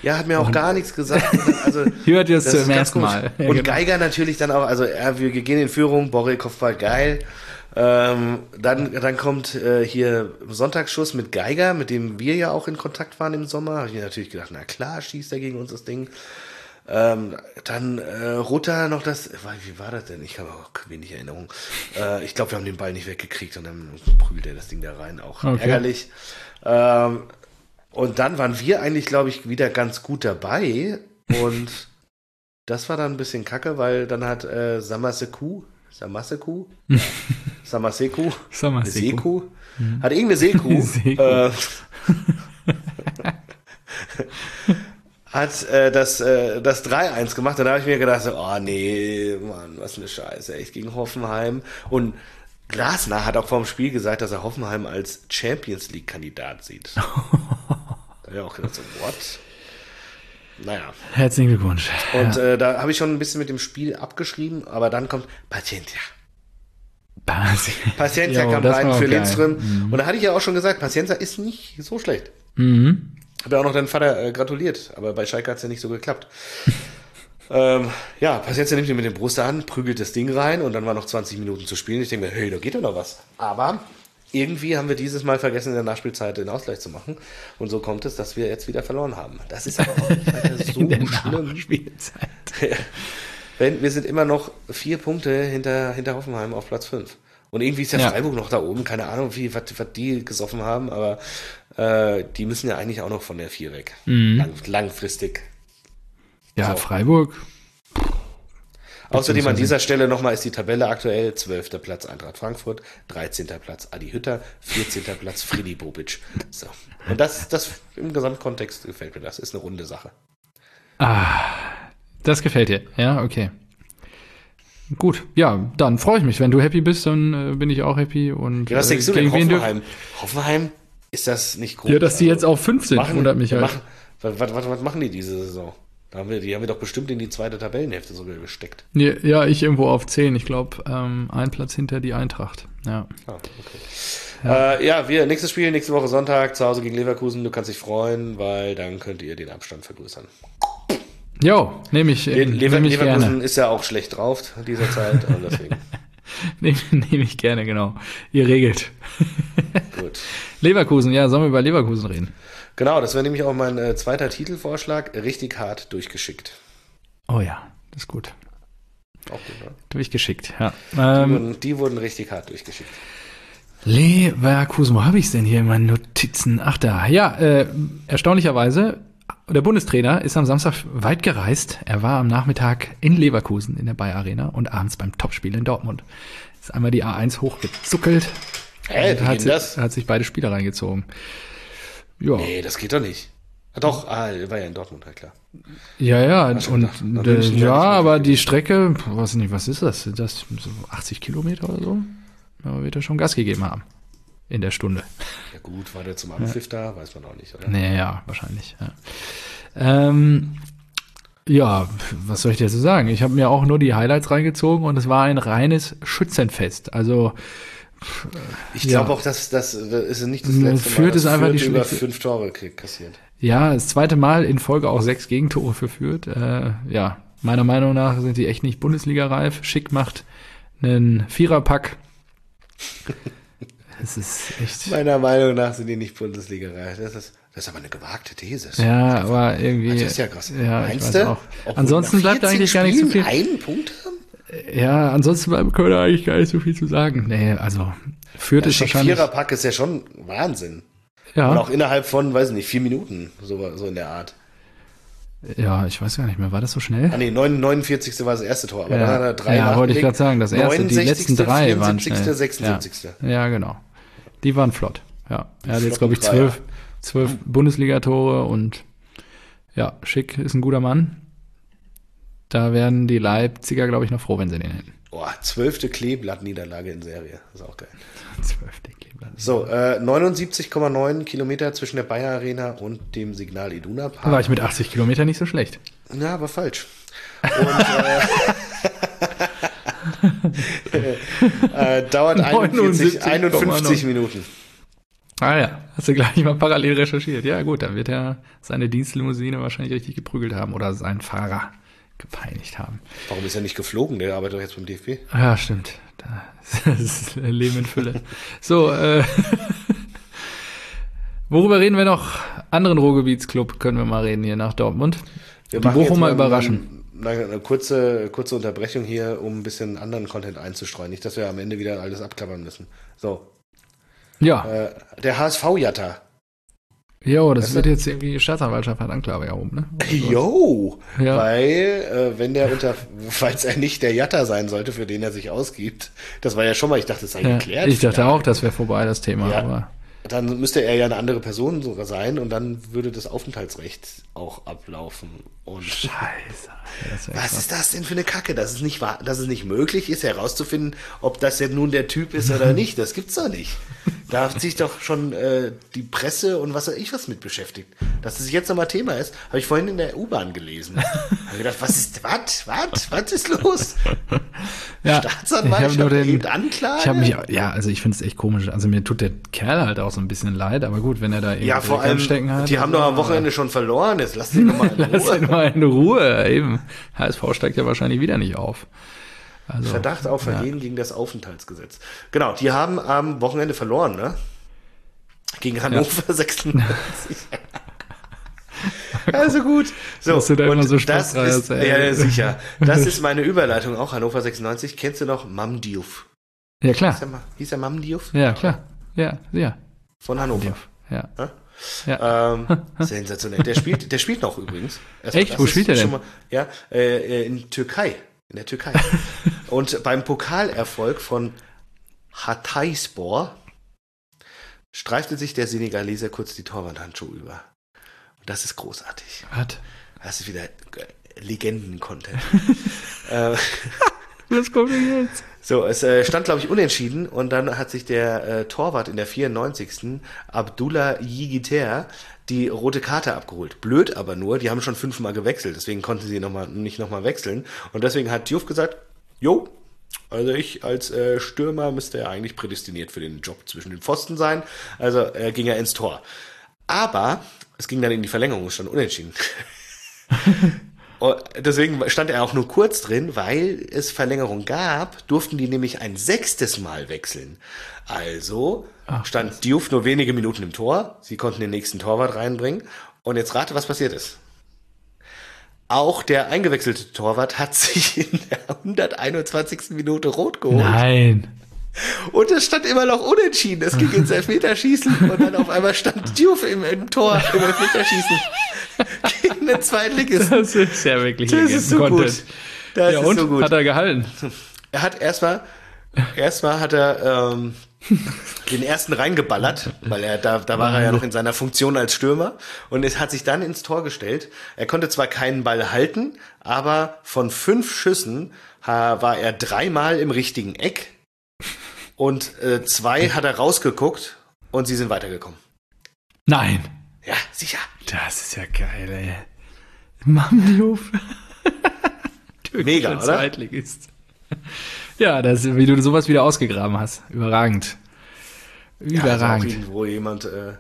Ja, hat mir auch gar nichts gesagt. Also, hört ihr es das ist zum ganz ersten komisch. Mal. Ja, Und genau. Geiger natürlich dann auch, also ja, wir gehen in Führung, Borre, Kopfball, geil. Ähm, dann, dann kommt äh, hier Sonntagsschuss mit Geiger, mit dem wir ja auch in Kontakt waren im Sommer. Habe ich mir natürlich gedacht, na klar, schießt er gegen uns das Ding. Ähm, dann äh, Rutter noch das, wie war das denn? Ich habe auch wenig Erinnerung. Äh, ich glaube, wir haben den Ball nicht weggekriegt und dann prügelt er das Ding da rein. Auch Okay. ärgerlich. Ähm, und dann waren wir eigentlich, glaube ich, wieder ganz gut dabei. Und das war dann ein bisschen kacke, weil dann hat äh, Samaseku, Samaseku, ja, Samaseku, Samaseku. Seku, hat irgendeine Seku, Seku. äh, hat äh, das, äh, das drei eins gemacht. Und da habe ich mir gedacht, so, oh nee, Mann, was eine Scheiße, echt gegen Hoffenheim. Und Glasner hat auch vor dem Spiel gesagt, dass er Hoffenheim als Champions League-Kandidat sieht. Da habe ich auch gedacht, so, what? Naja. Herzlichen Glückwunsch. Und ja. äh, da habe ich schon ein bisschen mit dem Spiel abgeschrieben, aber dann kommt Paciencia. Paciencia Jo, kam das rein war auch für geil. Lindström. Mhm. Und da hatte ich ja auch schon gesagt, Paciencia ist nicht so schlecht. Mhm. Habe ja auch noch deinen Vater äh, gratuliert, aber bei Schalke hat es ja nicht so geklappt. ähm, ja, Paciencia nimmt ihn mit dem Brust an, prügelt das Ding rein und dann war noch zwanzig Minuten zu spielen. Ich denke mir, hey, da geht doch noch was. Aber irgendwie haben wir dieses Mal vergessen, in der Nachspielzeit den Ausgleich zu machen. Und so kommt es, dass wir jetzt wieder verloren haben. Das ist aber auch nicht weiter so In der schlimm. Nachspielzeit. Wenn, wir sind immer noch vier Punkte hinter, hinter Hoffenheim auf Platz fünf. Und irgendwie ist ja, Ja. Freiburg noch da oben. Keine Ahnung, wie, was, was die gesoffen haben, aber äh, die müssen ja eigentlich auch noch von der vier weg. Mhm. Lang, langfristig. Ja, So. Freiburg. Außerdem an Beziehungsweise- dieser Stelle nochmal ist die Tabelle aktuell: zwölfter Platz Eintracht Frankfurt, dreizehnter Platz Adi Hütter, vierzehnter Platz Friedi Bobic. So. Und das, das im Gesamtkontext gefällt mir das. Ist eine runde Sache. Ah, das gefällt dir. Ja, okay. Gut, ja, dann freue ich mich. Wenn du happy bist, dann äh, bin ich auch happy. Und, Ja, was denkst du äh, denn, gegen wen dürf- Hoffenheim? Hoffenheim, ist das nicht groß? Ja, dass die jetzt auf fünf sind, machen, wundert mich halt. machen, was, was, was, was machen die diese Saison? Da haben wir, die haben wir doch bestimmt in die zweite Tabellenhälfte sogar gesteckt. Ja, ja, ich irgendwo auf zehn. Ich glaube, ähm, ein Platz hinter die Eintracht. Ja. Ah, okay. Ja. Äh, ja, wir, nächstes Spiel, nächste Woche Sonntag, zu Hause gegen Leverkusen. Du kannst dich freuen, weil dann könnt ihr den Abstand vergrößern. Jo, nehme ich, Le äh, Lever nehm ich Leverkusen gerne. ist ja auch schlecht drauf in dieser Zeit. Und deswegen. Nehme nehm ich gerne, genau. Ihr regelt. Gut. Leverkusen, ja, sollen wir über Leverkusen reden? Genau, das wäre nämlich auch mein äh, zweiter Titelvorschlag. Richtig hart durchgeschickt. Oh ja, das ist gut. Auch gut, ne? Durchgeschickt, ja. Die, Ähm, wurden, die wurden richtig hart durchgeschickt. Leverkusen, wo habe ich es denn hier in meinen Notizen? Ach da, ja, äh, erstaunlicherweise, der Bundestrainer ist am Samstag weit gereist. Er war am Nachmittag in Leverkusen in der Bayer Arena und abends beim Topspiel in Dortmund. Ist einmal die A eins hochgezuckelt. Hä, und wie hat, geht sich, das? hat sich beide Spiele reingezogen. Ja, Nee, das geht doch nicht. Ah, doch, ah, war ja in Dortmut, halt klar. ja, ja, schon und gedacht, nach äh, München ja, hätte ich nicht aber gedacht. die Strecke, weiß nicht, was ist das? Sind das so achtzig Kilometer oder so? Da wird er schon Gas gegeben haben. In der Stunde. Ja gut, war der zum Anpfiff da? Weiß man auch nicht, oder? Nee, ja, wahrscheinlich. Ja, ähm, ja was soll ich dir so sagen? Ich habe mir auch nur die Highlights reingezogen und es war ein reines Schützenfest. Also Ich glaube Ja. auch, dass das, das ist nicht das Fürth letzte Mal, ist dass einfach Fürth die über schlechte- fünf Tore krieg- kassiert. ja, das zweite Mal in Folge auch sechs Gegentore für Fürth. Äh, ja, meiner Meinung nach sind die echt nicht Bundesliga-reif. Schick macht einen Viererpack. Es ist echt. Meiner Meinung nach sind die nicht Bundesliga-reif. Das ist, das ist aber eine gewagte These. Ja, aber irgendwie. Das ist ja krass. Ja, ich Meinst weiß du? auch. Obwohl Ansonsten nach bleibt vierzehn eigentlich gar nicht so Spielen viel. einen Punkt haben? Ja, ansonsten können wir eigentlich gar nicht so viel zu sagen. Nee, also Fürth Der ist wahrscheinlich. Viererpack ist ja schon Wahnsinn. Und Ja, auch innerhalb von, weiß nicht, vier Minuten, so, so in der Art. ja, ich weiß gar nicht mehr. War das so schnell? Ah nee, neunundvierzigste war das erste Tor, aber dann hat Ja, er drei ja wollte ich nachgelegt. gerade sagen. Das erste, die letzten drei waren schnell. vierundsiebzigste, sechsundsiebzigste Ja, ja, genau. Die waren flott. Ja, er hat jetzt, glaube ich, Flotten Dreier. zwölf, zwölf Bundesligatore und ja, Schick ist ein guter Mann. Da werden die Leipziger, glaube ich, noch froh, wenn sie den hätten. Boah, zwölfte Kleeblatt-Niederlage in Serie. Das ist auch geil. Zwölfte Kleber. So, äh, neunundsiebzig Komma neun Kilometer zwischen der Bayer Arena und dem Signal Iduna Park. War ich mit achtzig Kilometern nicht so schlecht. Ja, aber falsch. Und äh, äh, dauert einundvierzig, neunundsiebzig Komma neun. einundfünfzig Minuten. Ah ja, hast du gleich mal parallel recherchiert. Ja gut, dann wird er seine Dienstlimousine wahrscheinlich richtig geprügelt haben oder seinen Fahrer gepeinigt haben. Warum ist er nicht geflogen? Der arbeitet doch jetzt beim D F B. Ja, stimmt. Das ist Leben in Fülle. So, äh, worüber reden wir noch? Anderen Ruhrgebietsclub können wir mal reden hier nach Dortmund. Wir Die Bochumer überraschen. Eine, eine kurze, kurze Unterbrechung hier, um ein bisschen anderen Content einzustreuen. Nicht, dass wir am Ende wieder alles abklappern müssen. So. Ja. Äh, der H S V-Jatta. Jo, das Weißt wird du? jetzt irgendwie Staatsanwaltschaft hat Anklage erhoben, ne? Jo, Ja. weil äh, wenn der unter, falls er nicht der Jatta sein sollte, für den er sich ausgibt, das war ja schon mal, ich dachte, das sei Ja, geklärt. ich dachte Ja. auch, das wäre vorbei, das Thema. Ja. Aber Dann müsste er ja eine andere Person sogar sein und dann würde das Aufenthaltsrecht auch ablaufen. Und Scheiße. Das wär was krass. ist das denn für eine Kacke, dass es nicht wahr, dass es nicht möglich ist, herauszufinden, ob das denn nun der Typ ist oder nicht. Das gibt's doch nicht. Da hat sich doch schon äh, die Presse und was weiß ich was mit beschäftigt. Dass es jetzt nochmal Thema ist, habe ich vorhin in der U-Bahn gelesen. Habe gedacht, was ist, was, was, was ist los? Ja, Staatsanwaltschaft ich hab nur den- erhebt Anklage? Ich habe mich, ja, also ich finde es echt komisch. Also mir tut der Kerl halt auch so ein bisschen leid, aber gut, wenn er da irgendwie ja, vor allem, stecken hat. die haben doch am Wochenende schon verloren. Jetzt lass den doch mal in Lass ihn Ruhe. mal in Ruhe, eben. H S V steigt ja wahrscheinlich wieder nicht auf. Also, Verdacht auf Vergehen gegen das Aufenthaltsgesetz. Genau, die haben am Wochenende verloren, ne? Gegen Hannover sechsundneunzig. Also gut. So, Dass du da immer so das spaßfrei ist, erzählst. ja, ja, sicher. Das ist meine Überleitung auch. Hannover sechsundneunzig. Kennst du noch Mam Diouf? Ja, Hieß klar. der, Ma- hieß der Mam Diouf? Ja, klar. Ja, ja. Von Hannover. Ja. Ja? Ja. Ähm, sensationell. Der spielt, der spielt noch übrigens. Also Echt? das Wo ist spielt er schon denn? Mal, ja, äh, in Türkei. In der Türkei. Und beim Pokalerfolg von Hatayspor streifte sich der Senegalese kurz die Torwandhandschuhe über. Und das ist großartig. Was? Das ist wieder äh, Legenden-Content. äh, Was kommt denn jetzt? So, es äh, stand, glaube ich, unentschieden und dann hat sich der äh, Torwart in der vierundneunzigsten Abdullah Yigiter die rote Karte abgeholt. Blöd aber nur, die haben schon fünfmal gewechselt, deswegen konnten sie noch mal, nicht nochmal wechseln. Und deswegen hat Diouf gesagt, jo, also ich als äh, Stürmer müsste ja eigentlich prädestiniert für den Job zwischen den Pfosten sein. Also äh, ging er ins Tor. Aber es ging dann in die Verlängerung, es stand unentschieden. Und deswegen stand er auch nur kurz drin, weil es Verlängerung gab, durften die nämlich ein sechstes Mal wechseln. Also Ach, stand Diouf nur wenige Minuten im Tor, sie konnten den nächsten Torwart reinbringen und jetzt rate, was passiert ist. Auch der eingewechselte Torwart hat sich in der hunderteinundzwanzigsten Minute rot geholt. Nein. Und es stand immer noch unentschieden. Es ging ins Elfmeterschießen und dann auf einmal stand Diouf im, im Tor im Elfmeterschießen gegen den Zweitligisten. Das ist ja wirklich Das ist so gut. Das Ja, ist und? so gut. Hat er gehalten? Er hat erstmal, erstmal hat er ähm, den ersten reingeballert, weil er da, da war er ja noch in seiner Funktion als Stürmer und es hat sich dann ins Tor gestellt. Er konnte zwar keinen Ball halten, aber von fünf Schüssen ha, war er dreimal im richtigen Eck und äh, zwei hat er rausgeguckt und sie sind weitergekommen. Nein. Ja, sicher. Das ist ja geil, ey. Mamdiouf. Mega, oder? Zweitligist. Ja, das, wie du sowas wieder ausgegraben hast. Überragend. Ja, also auch Überragend. irgendwo jemand, äh,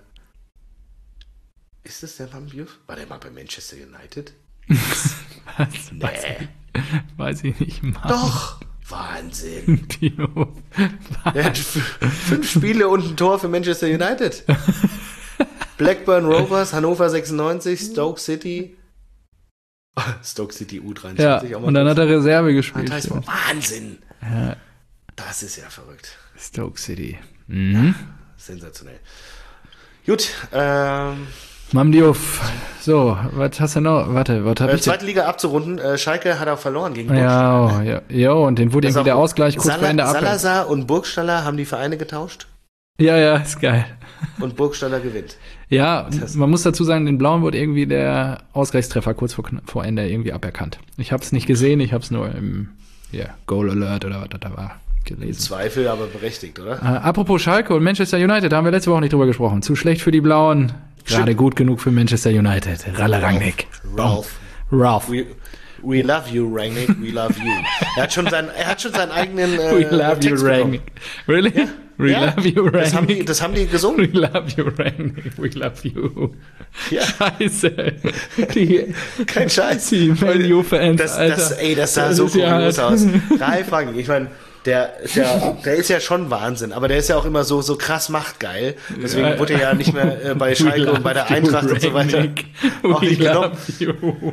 ist das der Van Diouf? War der mal bei Manchester United? Was? Nee. Weiß, ich, weiß ich nicht mal. Doch. Wahnsinn. Diouf. Er hat f- fünf Spiele und ein Tor für Manchester United. Blackburn Rovers, Hannover sechsundneunzig, Stoke City. Stoke City U Ja, dreiundzwanzig. auch mal und dann kurz. hat er Reserve gespielt. Hat heißt, Ja. Wahnsinn. Ja, Das ist ja verrückt. Stoke City. Mhm. Sensationell. Gut, ähm, Mamdiouf. So, was hast du noch? Warte, was hab äh, ich denn? zweite Liga abzurunden. Äh, Schalke hat auch verloren gegen Burgstaller. Ja, oh, ja, ja, und den wurde Das ist irgendwie der auch- Ausgleich kurz vor Sala- Ende ab. Salazar und Burgstaller haben die Vereine getauscht Ja, ja, ist geil. und Burgstaller gewinnt. Ja, Das- man muss dazu sagen, den Blauen wurde irgendwie der Ausgleichstreffer kurz vor, kn- vor Ende irgendwie aberkannt. Ich habe es nicht gesehen, ich habe es nur im ja, Goal Alert oder was das da war gelesen. Zweifel, aber berechtigt, oder? Äh, apropos Schalke und Manchester United, da haben wir letzte Woche nicht drüber gesprochen. Zu schlecht für die Blauen, gerade gut genug für Manchester United. Ralle Rangnick. Ralph. Ralph. We, We love you, Rangnick, we love you. Er hat schon seinen, er hat schon seinen eigenen äh, We love you, Text Rangnick. Really? Ja. We Ja. love you, Rangnick. Das haben die, das haben die gesungen. We love you, Rangnick. We love you. Ja. Scheiße. Die, Kein Scheiß. Die Man U-Fans, das, Alter. das, ey, das sah Das so ist ja kurios hart. aus. Ralf Rangnick, ich meine, der, der, der ist ja schon Wahnsinn, aber der ist ja auch immer so, so krass machtgeil. Deswegen Ja. wurde er ja nicht mehr äh, bei Schalke und bei der Eintracht und so weiter Rangnick. auch We nicht genommen. love you.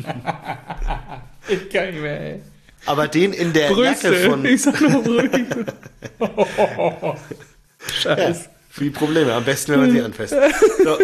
Ich kann nicht mehr, ey. Aber den in der Brüste. Jacke von... Ich sag nur Brüste. Oh, Ja, Scheiße. viel Probleme, am besten, wenn man sie anfasst. So,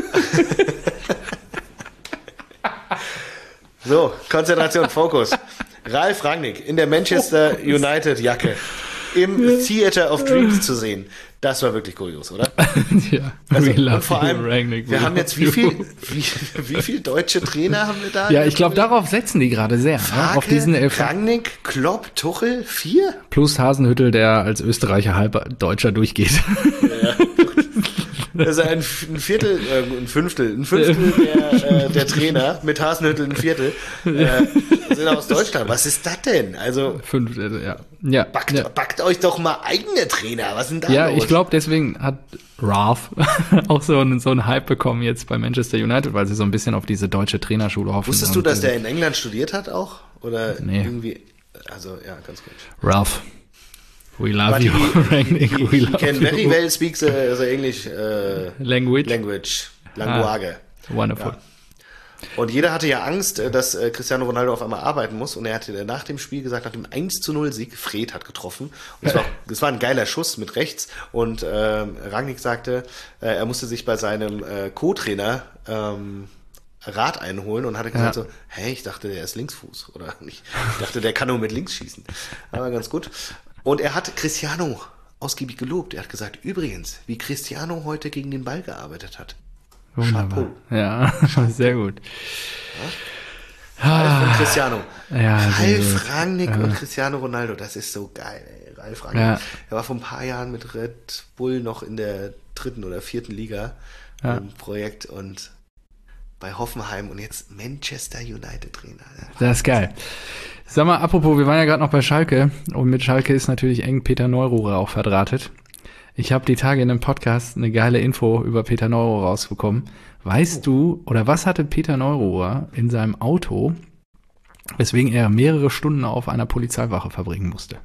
so Konzentration, Fokus. Ralf Rangnick in der Manchester United Jacke im Theater of Dreams zu sehen. Das war wirklich kurios, oder? Ja, Also, we love und vor you, allem, Rangnick. wir We haben love jetzt wie you. viel, wie, wie viel deutsche Trainer haben wir da? Ja, ich glaube, darauf setzen die gerade sehr. Ne? Auf diesen elf. Rangnick, Klopp, Tuchel, vier? Plus Hasenhüttl, der als Österreicher halb Deutscher durchgeht. Also ein, ein Viertel, äh, ein Fünftel, ein Fünftel der, äh, der Trainer mit Hasenhüttl ein Viertel äh, sind aus Deutschland. Was ist das denn? Also Fünf, also, ja. Ja, backt, ja. backt euch doch mal eigene Trainer. Was sind da Ja, los? ich glaube, deswegen hat Ralph auch so einen, so einen Hype bekommen jetzt bei Manchester United, weil sie so ein bisschen auf diese deutsche Trainerschule hoffen. Wusstest du, Und dass diese- der in England studiert hat auch? Oder Nee. irgendwie, also ja, ganz gut. Ralph, we love But you, he, Rangnick, he, we he love can you. very well speak the, the English uh, Language. language, language. Wonderful. Ja. Und jeder hatte ja Angst, äh, dass äh, Cristiano Ronaldo auf einmal arbeiten muss. Und er hatte äh, nach dem Spiel gesagt, nach dem eins zu null Sieg, Fred hat getroffen. Und es war, es war ein geiler Schuss mit rechts. Und ähm, Rangnick sagte, äh, er musste sich bei seinem äh, Co-Trainer ähm, Rat einholen und hatte gesagt Ja. so, hey, ich dachte, der ist Linksfuß. Oder nicht. Ich dachte, der kann nur mit links schießen. Aber ganz gut. Und er hat Cristiano ausgiebig gelobt. Er hat gesagt, übrigens, wie Cristiano heute gegen den Ball gearbeitet hat. Wunderbar. Ja, sehr gut. Ralf und Cristiano. Ja, sehr Ralf gut. Rangnick Ja. und Cristiano Ronaldo, das ist so geil, ey. Ralf Rangnick. Ja. Er war vor ein paar Jahren mit Red Bull noch in der dritten oder vierten Liga Ja. im Projekt und bei Hoffenheim und jetzt Manchester United Trainer. Das ist geil. Sag mal, apropos, wir waren ja gerade noch bei Schalke und mit Schalke ist natürlich eng Peter Neururer auch verdrahtet. Ich habe die Tage in einem Podcast eine geile Info über Peter Neururer rausbekommen. Weißt du, oder was hatte Peter Neururer in seinem Auto, weswegen er mehrere Stunden auf einer Polizeiwache verbringen musste?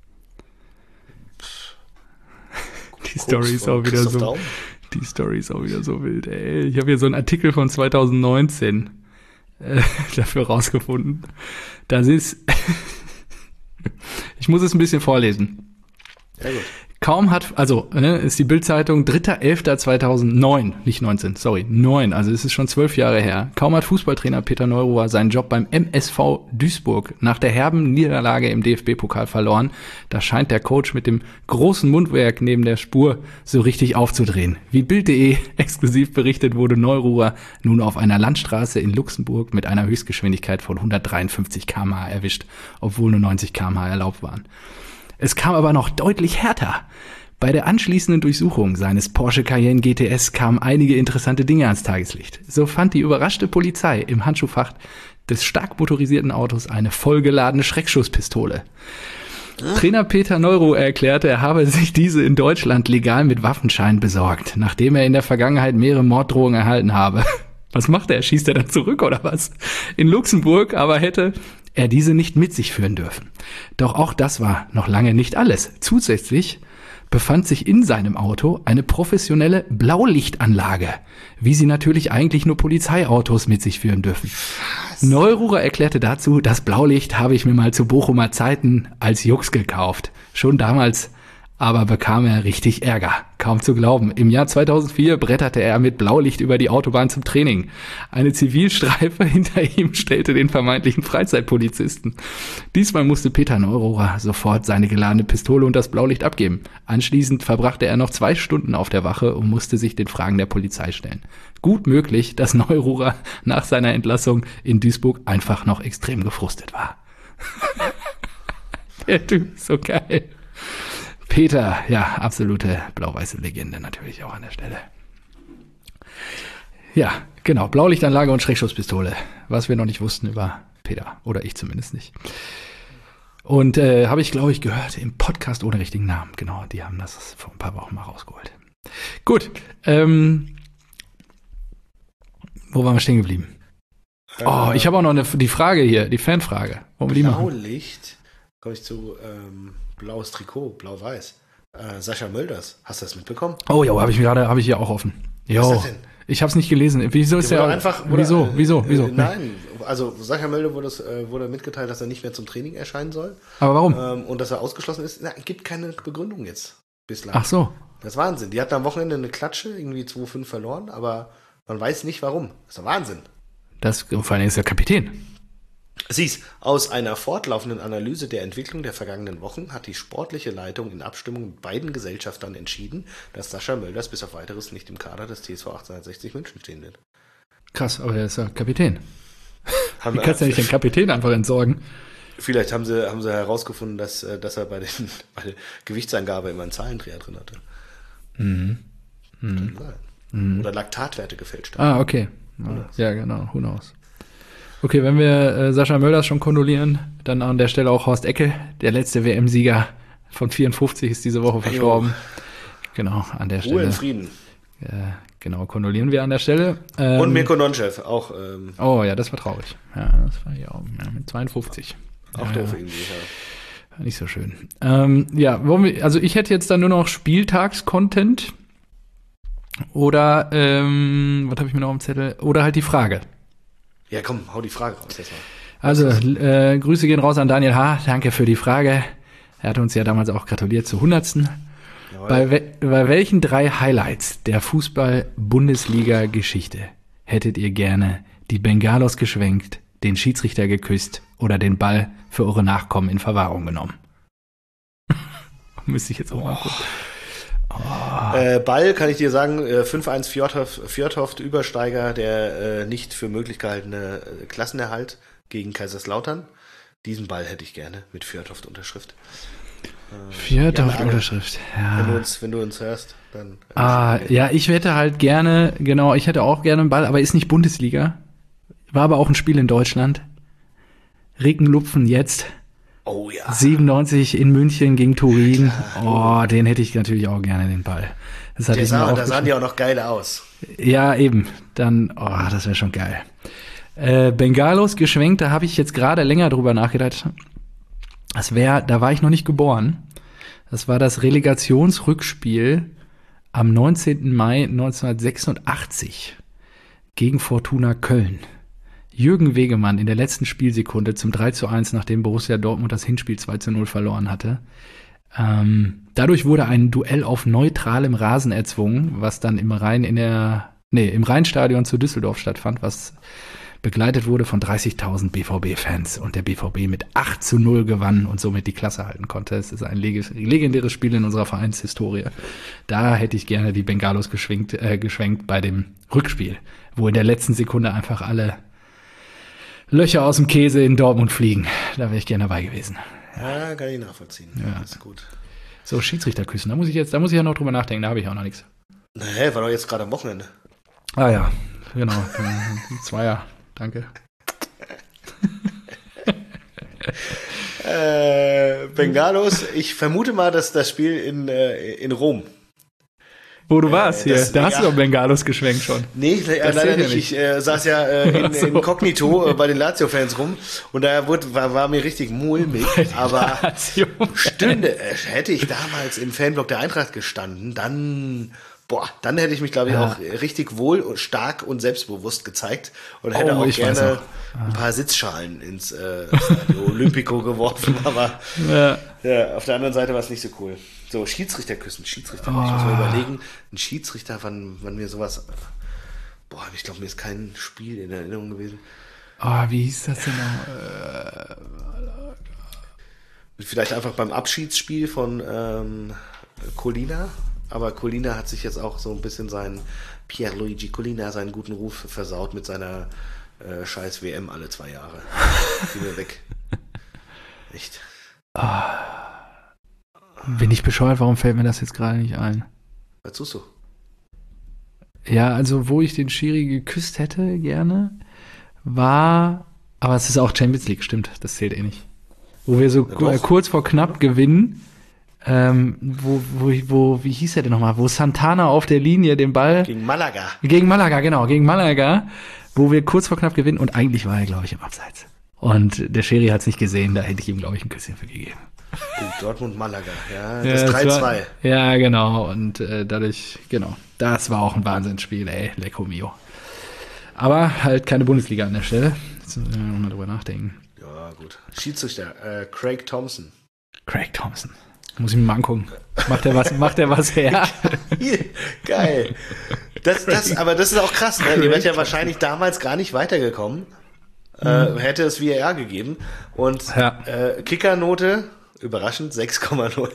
Die Story ist auch wieder so. Daum. Die Story ist auch wieder so wild, ey. Ich habe hier so einen Artikel von zwanzig neunzehn äh, dafür rausgefunden. Das ist, ich muss es ein bisschen vorlesen. Ja, gut. Kaum hat, also ne, ist die Bild-Zeitung dritter elfter zweitausendneun, nicht neunzehn, sorry, neun, also es ist schon zwölf Jahre her. Kaum hat Fußballtrainer Peter Neururer seinen Job beim M S V Duisburg nach der herben Niederlage im D F B-Pokal verloren, da scheint der Coach mit dem großen Mundwerk neben der Spur so richtig aufzudrehen. Wie Bild punkt de exklusiv berichtet, wurde Neururer nun auf einer Landstraße in Luxemburg mit einer Höchstgeschwindigkeit von hundertdreiundfünfzig Kilometer pro Stunde erwischt, obwohl nur neunzig Kilometer pro Stunde erlaubt waren. Es kam aber noch deutlich härter. Bei der anschließenden Durchsuchung seines Porsche Cayenne G T S kamen einige interessante Dinge ans Tageslicht. So fand die überraschte Polizei im Handschuhfach des stark motorisierten Autos eine vollgeladene Schreckschusspistole. Trainer Peter Neururer erklärte, er habe sich diese in Deutschland legal mit Waffenschein besorgt, nachdem er in der Vergangenheit mehrere Morddrohungen erhalten habe. Was macht er? Schießt er dann zurück oder was? In Luxemburg aber hätte er diese nicht mit sich führen dürfen. Doch auch das war noch lange nicht alles. Zusätzlich befand sich in seinem Auto eine professionelle Blaulichtanlage, wie sie natürlich eigentlich nur Polizeiautos mit sich führen dürfen. Neururer erklärte dazu, das Blaulicht habe ich mir mal zu Bochumer Zeiten als Jux gekauft. Schon damals aber bekam er richtig Ärger. Kaum zu glauben. Im Jahr zweitausendvier bretterte er mit Blaulicht über die Autobahn zum Training. Eine Zivilstreife hinter ihm stellte den vermeintlichen Freizeitpolizisten. Diesmal musste Peter Neururer sofort seine geladene Pistole und das Blaulicht abgeben. Anschließend verbrachte er noch zwei Stunden auf der Wache und musste sich den Fragen der Polizei stellen. Gut möglich, dass Neururer nach seiner Entlassung in Duisburg einfach noch extrem gefrustet war. Der Typ ist so geil. Peter, ja, absolute blau-weiße Legende natürlich auch an der Stelle. Ja, genau, Blaulichtanlage und Schreckschusspistole, was wir noch nicht wussten über Peter. Oder ich zumindest nicht. Und äh, habe ich, glaube ich, gehört im Podcast ohne richtigen Namen. Genau, die haben das vor ein paar Wochen mal rausgeholt. Gut. Ähm, wo waren wir stehen geblieben? Oh, ich habe auch noch eine, die Frage hier, die Fanfrage. Wollen wir die machen? Blaulicht, komme ich zu ähm, blaues Trikot, blau-weiß. Äh, Sascha Mölders, hast du das mitbekommen? Oh ja, habe ich gerade, habe ich hier auch offen. Jo, Was ist das denn? Ich habe es nicht gelesen. Wieso ist der der? Einfach, wieso? Oder, wieso? Wieso? Äh, nein, also Sascha Mölder wurde, es, äh, wurde mitgeteilt, dass er nicht mehr zum Training erscheinen soll. Aber warum? Ähm, und dass er ausgeschlossen ist. Na, gibt keine Begründung jetzt bislang. Ach so. Das ist Wahnsinn. Die hatten am Wochenende eine Klatsche, irgendwie zwei fünf verloren, aber man weiß nicht warum. Das ist der Wahnsinn. Das, vor allem ist er Kapitän. Siehst, aus einer fortlaufenden Analyse der Entwicklung der vergangenen Wochen hat die sportliche Leitung in Abstimmung mit beiden Gesellschaftern entschieden, dass Sascha Mölders bis auf weiteres nicht im Kader des T S V achtzehnhundertsechzig München stehen wird. Krass, aber er ist ja Kapitän. Haben, Wie kannst du ja nicht den Kapitän einfach entsorgen? Vielleicht haben sie, haben sie herausgefunden, dass, dass er bei, den, bei der Gewichtsangabe immer einen Zahlendreher drin hatte. Mhm. Mhm. Mhm. Oder Laktatwerte gefälscht haben. Ah, okay. Ja, ja, genau. Who knows? Okay, wenn wir äh, Sascha Mölders schon kondolieren, dann an der Stelle auch Horst Eckel, der letzte W M-Sieger von vierundfünfzig, ist diese Woche verstorben. Jo. Genau, an der Stelle. Ruhe in Frieden. Äh, genau, kondolieren wir an der Stelle. Ähm, Und Mirko Nonchev, auch. Ähm, oh ja, das war traurig. Ja, das war ja auch ja, mit zweiundfünfzig. Auch ja, doof ja. irgendwie, ja. Nicht so schön. Ähm, ja, wollen wir, also ich hätte jetzt dann nur noch Spieltags-Content oder, ähm, was habe ich mir noch am Zettel? Oder halt die Frage. Ja, komm, hau die Frage raus jetzt mal. Also, äh, Grüße gehen raus an Daniel H. Danke für die Frage. Er hat uns ja damals auch gratuliert zur hundertsten. Bei, we- bei welchen drei Highlights der Fußball-Bundesliga-Geschichte hättet ihr gerne die Bengalos geschwenkt, den Schiedsrichter geküsst oder den Ball für eure Nachkommen in Verwahrung genommen? Müsste ich jetzt auch mal gucken. Oh. Äh, Ball kann ich dir sagen, äh, fünf eins Fjordhoft, Fjordhoft Übersteiger, der äh, nicht für möglich gehaltene äh, Klassenerhalt gegen Kaiserslautern. Diesen Ball hätte ich gerne mit Fjordhoft Unterschrift. Äh, Fjordhoft Unterschrift, ja. Wenn du uns, wenn du uns hörst, dann. Ah, ja, ich hätte halt gerne, genau, ich hätte auch gerne einen Ball, aber ist nicht Bundesliga. War aber auch ein Spiel in Deutschland. Regenlupfen jetzt. Oh ja. siebenundneunzig in München gegen Turin. Ja, oh, den hätte ich natürlich auch gerne, den Ball. Das hatte Der ich sah, da sahen die auch noch geil aus. Ja, eben. Dann, oh, das wäre schon geil. Äh, Bengalos geschwenkt, da habe ich jetzt gerade länger drüber nachgedacht. Das wäre, da war ich noch nicht geboren. Das war das Relegationsrückspiel am neunzehnten Mai neunzehnhundertsechsundachtzig gegen Fortuna Köln. Jürgen Wegemann in der letzten Spielsekunde zum drei zu eins, nachdem Borussia Dortmund das Hinspiel zwei zu null verloren hatte. Ähm, dadurch wurde ein Duell auf neutralem Rasen erzwungen, was dann im Rhein in der, nee, im Rheinstadion zu Düsseldorf stattfand, was begleitet wurde von dreißigtausend B V B-Fans und der B V B mit acht zu null gewann und somit die Klasse halten konnte. Es ist ein leg- legendäres Spiel in unserer Vereinshistorie. Da hätte ich gerne die Bengalos geschwenkt, äh, geschwenkt bei dem Rückspiel, wo in der letzten Sekunde einfach alle Löcher aus dem Käse in Dortmund fliegen. Da wäre ich gerne dabei gewesen. Ja, kann ich nachvollziehen. Ja. Das ist gut. So, Schiedsrichterküssen. Da muss ich jetzt, da muss ich ja noch drüber nachdenken. Da habe ich auch noch nichts. Hä, war doch jetzt gerade am Wochenende. Ah ja, genau. Zweier. Danke. äh, Bengalos, ich vermute mal, dass das Spiel in, äh, in Rom. Wo du warst äh, hier, das, da hast ja. du doch Bengalos geschwenkt schon. Nee, äh, leider nicht. nicht. Ich äh, saß ja äh, in, so. inkognito äh, bei den Lazio-Fans rum und da wurde, war, war mir richtig mulmig. Aber stünde, äh, hätte ich damals im Fanblock der Eintracht gestanden, dann... Boah, dann hätte ich mich, glaube ich, ja. auch richtig wohl und stark und selbstbewusst gezeigt und hätte oh, auch gerne auch. ein paar Sitzschalen ins äh, Stadio Olimpico geworfen, aber ja. Ja, auf der anderen Seite war es nicht so cool. So, Schiedsrichter küssen, Schiedsrichter. Oh. Ich muss mal überlegen, ein Schiedsrichter, wann, wann mir sowas... Boah, ich glaube, mir ist kein Spiel in Erinnerung gewesen. Oh, wie hieß das denn noch? Vielleicht einfach beim Abschiedsspiel von ähm, Colina. Aber Colina hat sich jetzt auch so ein bisschen seinen, Pierluigi Colina, seinen guten Ruf versaut mit seiner äh, scheiß W M alle zwei Jahre. Geh mir weg. Echt. Oh. Bin ich bescheuert, warum fällt mir das jetzt gerade nicht ein? Was tust du? Ja, also wo ich den Schiri geküsst hätte, gerne, war Aber es ist auch Champions League, stimmt, das zählt eh nicht. Wo wir so Ja, äh, kurz vor knapp gewinnen, ähm, wo, wo, wo, wie hieß er denn nochmal, wo Santana auf der Linie den Ball... Gegen Malaga. Gegen Malaga, genau, gegen Malaga, wo wir kurz vor knapp gewinnen und eigentlich war er, glaube ich, im Abseits. Und der Schiri hat es nicht gesehen, da hätte ich ihm, glaube ich, ein Küsschen für gegeben. Oh, Dortmund-Malaga, ja, Ja, das das drei zwei. war- Ja, genau, und äh, dadurch, genau, das war auch ein Wahnsinnsspiel, ey, Lecco Mio. Aber halt keine Bundesliga an der Stelle. Jetzt müssen wir mal drüber nachdenken. Ja, gut. Schiedsrichter, äh, Craig Thompson. Craig Thompson. Muss ich mir mal angucken. Macht der was, macht der was her? Geil. Das, das, aber das ist auch krass, ne? Ihr wärt ja wahrscheinlich damals gar nicht weitergekommen. Äh, hätte es V A R gegeben. Und Ja. äh, Kickernote, überraschend, sechs Komma null.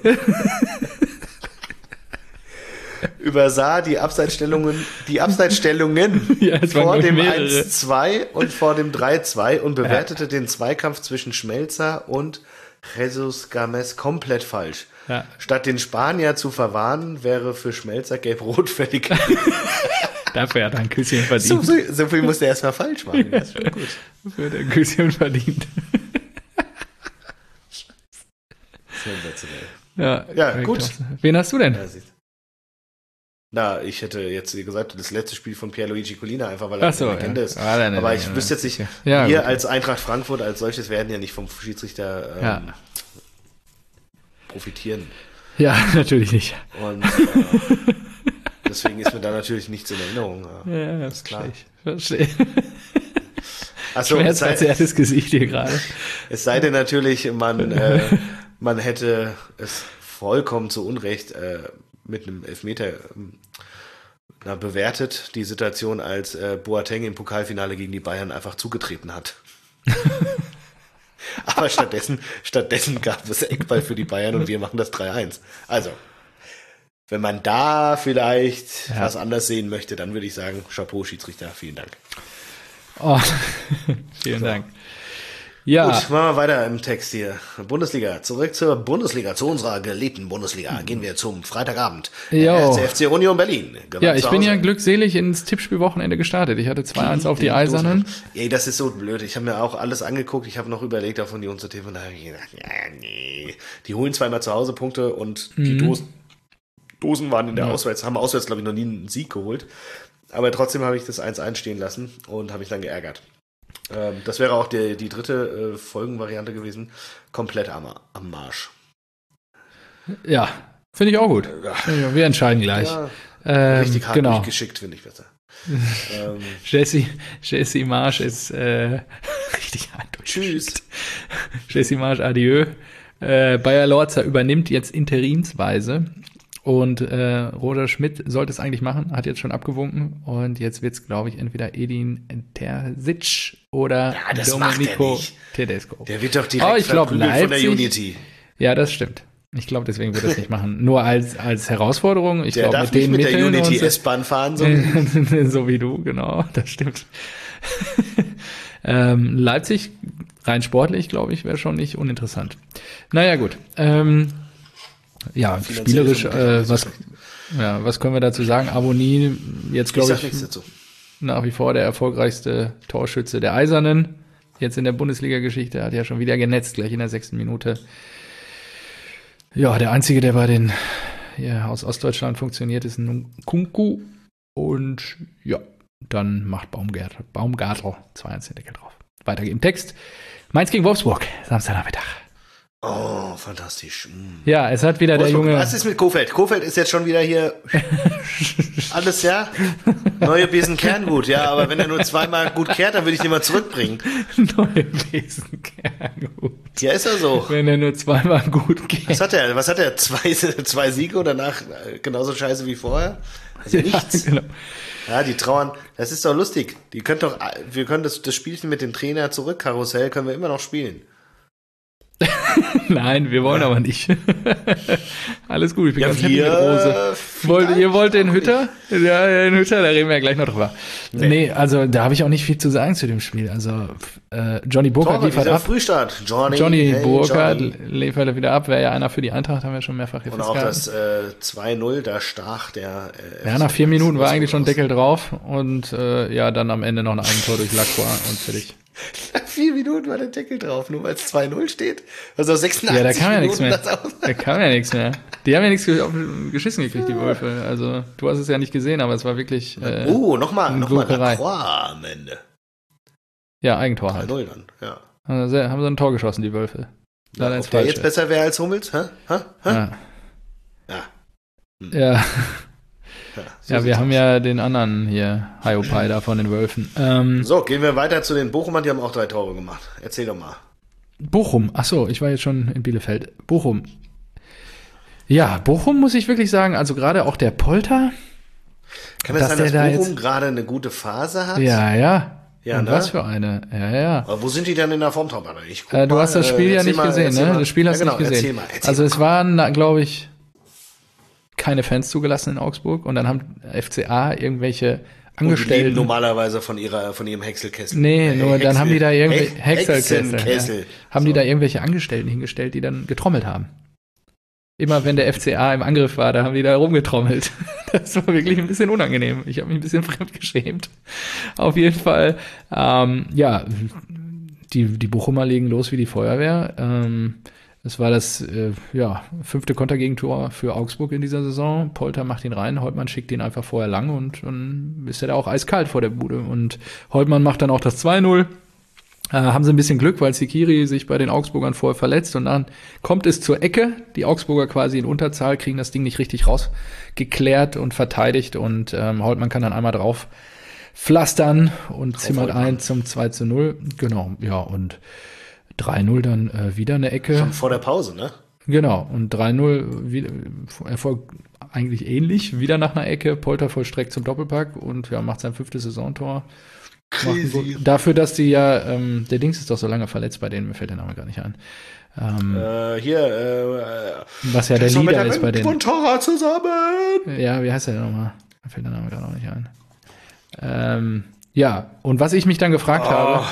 Übersah die Abseitsstellungen, die Abseitsstellungen Ja, es waren, vor glaub ich, dem mehrere. eins zwei und vor dem drei zwei und bewertete den Zweikampf zwischen Schmelzer und Jesus Games komplett falsch. Ja. Statt den Spanier zu verwarnen, wäre für Schmelzer gelb-rot fällig. Dafür hat er ein Küsschen So, verdient. so, so viel musste er erstmal falsch machen. Das ist schon gut. Dafür hat er ein Küsschen verdient. Sensationell. Ja, Ja, Craig gut. Thompson. Wen hast du denn? Ja, siehst- Na, ich hätte jetzt wie gesagt das letzte Spiel von Pierluigi Collina, einfach weil er Ach so, eine Legende ja. ist. Ah, nein, nein, Aber nein, ich nein, wüsste jetzt nicht, Ja, wir gut. als Eintracht Frankfurt als solches werden ja nicht vom Schiedsrichter ähm, Ja. profitieren. Ja, natürlich nicht. Und äh, deswegen ist mir da natürlich nichts in Erinnerung. Ja. Ja, das ist klar. Verstehe. Achso, es sei, Schmerzverzerrtes Gesicht hier gerade. es sei denn natürlich, man, äh, man hätte es vollkommen zu Unrecht äh, mit einem Elfmeter ähm, na, bewertet, die Situation, als äh, Boateng im Pokalfinale gegen die Bayern einfach zugetreten hat. Aber stattdessen, stattdessen gab es Eckball für die Bayern und wir machen das drei eins. Also, wenn man da vielleicht Ja. was anders sehen möchte, dann würde ich sagen, Chapeau, Schiedsrichter, vielen Dank. Oh, vielen Dank. Ja, Gut, machen wir weiter im Text hier. Bundesliga, zurück zur Bundesliga, zu unserer geliebten Bundesliga. Gehen wir zum Freitagabend. Jo. Der F C Union Berlin. gewann ja, ich zu bin Hause. ja glückselig ins Tippspielwochenende gestartet. Ich hatte zwei eins auf die Eisernen. Ey, das ist so blöd. Ich habe mir auch alles angeguckt. Ich habe noch überlegt, auf Union zu tippen. Und da habe ich gedacht, ja, nee. Die holen zweimal zu Hause Punkte und die Dosen, Dosen waren in der Ja. Auswärts, haben auswärts, glaube ich, noch nie einen Sieg geholt. Aber trotzdem habe ich das eins eins stehen lassen und habe mich dann geärgert. Ähm, das wäre auch die, die dritte äh, Folgenvariante gewesen. Komplett am, am Marsch. Ja, finde ich auch gut. Ja, Ja, wir entscheiden gleich. ja, ähm, richtig hart genau. durchgeschickt, finde ich besser. ähm, Jesse, Jesse Marsch ist äh, richtig hart tschüss. Jesse Marsch, adieu. Äh, Bayer Lorzer übernimmt jetzt interimsweise und äh, Roger Schmidt sollte es eigentlich machen, hat jetzt schon abgewunken und jetzt wird es, glaube ich, entweder Edin Terzic oder Ja, das macht er Domenico nicht. Tedesco. Der wird doch direkt Oh, ich glaub, verprügelt von der Leipzig- Unity. Ja, das stimmt. Ich glaube, deswegen wird er es nicht machen. Nur als, als Herausforderung. Ich Der glaube, darf mit nicht den mit der Mitteln Unity und so- S-Bahn fahren, so wie so wie du, genau, das stimmt. ähm, Leipzig, rein sportlich, glaube ich, wäre schon nicht uninteressant. Naja, gut. Ähm, ja, Finanziell spielerisch, vermutlich auch äh, nicht so was, schlecht. ja, was können wir dazu sagen? Abonnie, jetzt Ich glaube sag ich, nichts dazu. nach wie vor der erfolgreichste Torschütze der Eisernen. Jetzt in der Bundesliga-Geschichte, hat ja schon wieder genetzt, gleich in der sechsten Minute. Ja, der Einzige, der bei den ja, aus Ostdeutschland funktioniert, ist ein Kunku. Und ja, dann macht Baumgartl, Baumgartl zwei eins den Deckel drauf. Weiter im Text. Mainz gegen Wolfsburg, Samstagnachmittag. Oh, fantastisch. Mm. Ja, es hat wieder der Wolfsburg, Junge... was ist mit Kofeld? Kofeld ist jetzt schon wieder hier. Alles, ja? Neue Besen kehren gut, ja, aber wenn er nur zweimal gut kehrt, dann würde ich den mal zurückbringen. Neue Besenkern, gut. Ja, ist er so. Wenn er nur zweimal gut geht. Was hat er? Was hat er? Zwei, zwei Siege und danach äh, genauso scheiße wie vorher? Also nichts. Ja, genau. Ja, die trauern. Das ist doch lustig. Die können doch, wir können das, das Spielchen mit dem Trainer zurück, Karussell, können wir immer noch spielen. Nein, wir wollen aber nicht. Alles gut, ich bin Ja, ganz happy mit wir, Rose. Wollt, ihr wollt den Hütter? Ja, den Hütter, da reden wir ja gleich noch drüber. Nee, Nee. also da habe ich auch nicht viel zu sagen zu dem Spiel. Also äh, Johnny Burkhardt Torwart, liefert dieser ab. Frühstart. Johnny, Johnny hey, Burkhardt Johnny. liefert wieder ab. Wäre ja einer für die Eintracht, haben wir schon mehrfach hier Und auch festgehalten. das äh, zwei null, da stach der äh, Ja, nach vier Minuten war eigentlich schon Deckel. Deckel drauf. Und äh, ja, dann am Ende noch ein Eigentor durch Lacroix und fertig. vier Minuten war der Deckel drauf, nur weil es zwei null steht. Also sechsundachtzig Ja, da kam ja nichts Minuten mehr. Da kam ja nichts mehr. Die haben ja nichts ge- auf- geschissen gekriegt, die Wölfe. Also, du hast es ja nicht gesehen, aber es war wirklich. Äh, oh, nochmal, eine nochmal Gurkerei. Lacroix am Ende. Ja, Eigentor drei halt. null dann, ja. Also, sehr- haben sie ein Tor geschossen, die Wölfe. ja Leider ins ob der Falsche. jetzt besser wäre als Hummels? Hä? Hä? Hä? Ja. Ja. Hm. Ja, Ja, so ja wir sieht's haben aus. ja den anderen hier, Haiopai da von den Wölfen. Ähm, So, gehen wir weiter zu den Bochumern, die haben auch drei Tore gemacht. Erzähl doch mal. Bochum, ach so, ich war jetzt schon in Bielefeld. Bochum. Ja, Bochum muss ich wirklich sagen, also gerade auch der Polter. Kann es Dass sein, der dass da Bochum jetzt- gerade eine gute Phase hat? Ja, ja. Ja, Und ne? was für eine. Ja, ja. Aber wo sind die denn in der Formtabelle? Ich guck Äh, du mal, hast das Spiel äh, ja erzähl nicht mal, gesehen, erzähl ne? mal. Das Spiel hast du ja, genau, nicht gesehen. Erzähl mal, erzähl also mal. es waren, glaube ich, keine Fans zugelassen in Augsburg und dann haben F C A irgendwelche Und die leben Angestellten. normalerweise von ihrer, von ihrem Häckselkessel. Nee, nur dann haben die da irgendwelche Hex- Hexerkessel, Hexenkessel. ja, haben die So. da irgendwelche Angestellten hingestellt, die dann getrommelt haben. Immer wenn der F C A im Angriff war, da haben die da rumgetrommelt. Das war wirklich ein bisschen unangenehm. Ich habe mich ein bisschen fremdgeschämt. Auf jeden Fall, ähm, ja, die, die Bochumer legen los wie die Feuerwehr. Ähm, es war das äh, ja, fünfte Kontergegentor für Augsburg in dieser Saison. Polter macht ihn rein, Holtmann schickt ihn einfach vorher lang und dann ist er da auch eiskalt vor der Bude. Und Holtmann macht dann auch das zwei null. Äh, haben sie ein bisschen Glück, weil Zikiri sich bei den Augsburgern vorher verletzt und dann kommt es zur Ecke. Die Augsburger quasi in Unterzahl, kriegen das Ding nicht richtig rausgeklärt und verteidigt und ähm, Holtmann kann dann einmal drauf pflastern und zimmert Holtmann. ein zum zwei zu null. Genau, ja, und drei null dann äh, wieder eine Ecke. Schon vor der Pause, ne? Genau, und drei null wieder- Erfolg eigentlich ähnlich, wieder nach einer Ecke, Polter vollstreckt zum Doppelpack und ja, macht sein fünftes Saisontor. Macht einen guten- Dafür, dass die ja, ähm, der Dings ist doch so lange verletzt bei denen, mir fällt der Name gar nicht ein. Ähm, Äh, hier, äh, was ja der ist doch mit Leader der ist bei denen. Montora zusammen. Ja, wie heißt der denn nochmal? Mir fällt der Name gerade auch nicht ein. Ähm, ja, und was ich mich dann gefragt Oh. habe,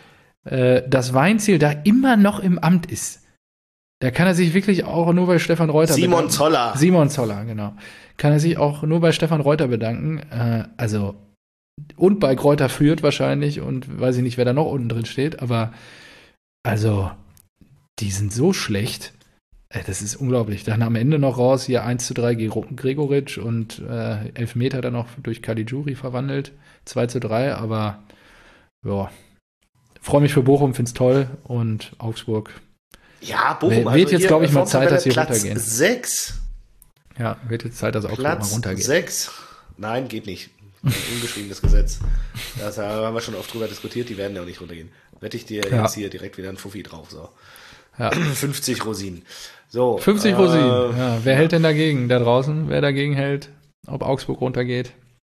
äh, dass Weinziel da immer noch im Amt ist. Da kann er sich wirklich auch nur bei Stefan Reuter Simon bedanken. Zoller. Simon Zoller, genau. Kann er sich auch nur bei Stefan Reuter bedanken. Äh, also, und bei Kräuter führt wahrscheinlich und weiß ich nicht, wer da noch unten drin steht, aber also, die sind so schlecht. Äh, Das ist unglaublich. Dann am Ende noch raus, hier eins zu drei Gero- Gregoritsch und äh, Elfmeter dann noch durch Caligiuri verwandelt. zwei zu drei, aber ja. Freue mich für Bochum, find's toll und Augsburg. Ja, Bochum. Wird also jetzt, hier, glaub ich, mal Formtabelle Zeit, dass sie Platz runtergehen. sechs. Ja, wird jetzt Zeit, dass Augsburg Platz mal runtergeht. sechs. Nein, geht nicht. Ein ungeschriebenes Gesetz. Das haben wir schon oft drüber diskutiert, die werden ja auch nicht runtergehen. Wette ich dir Ja. jetzt hier direkt wieder ein Fuffi drauf. So. Ja. fünfzig Rosinen. So, fünfzig äh, Rosinen. Ja, wer hält denn dagegen da draußen? Wer dagegen hält, ob Augsburg runtergeht?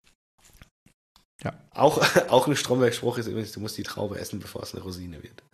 Auch, auch ein Stromberg-Spruch ist übrigens, du musst die Traube essen, bevor es eine Rosine wird.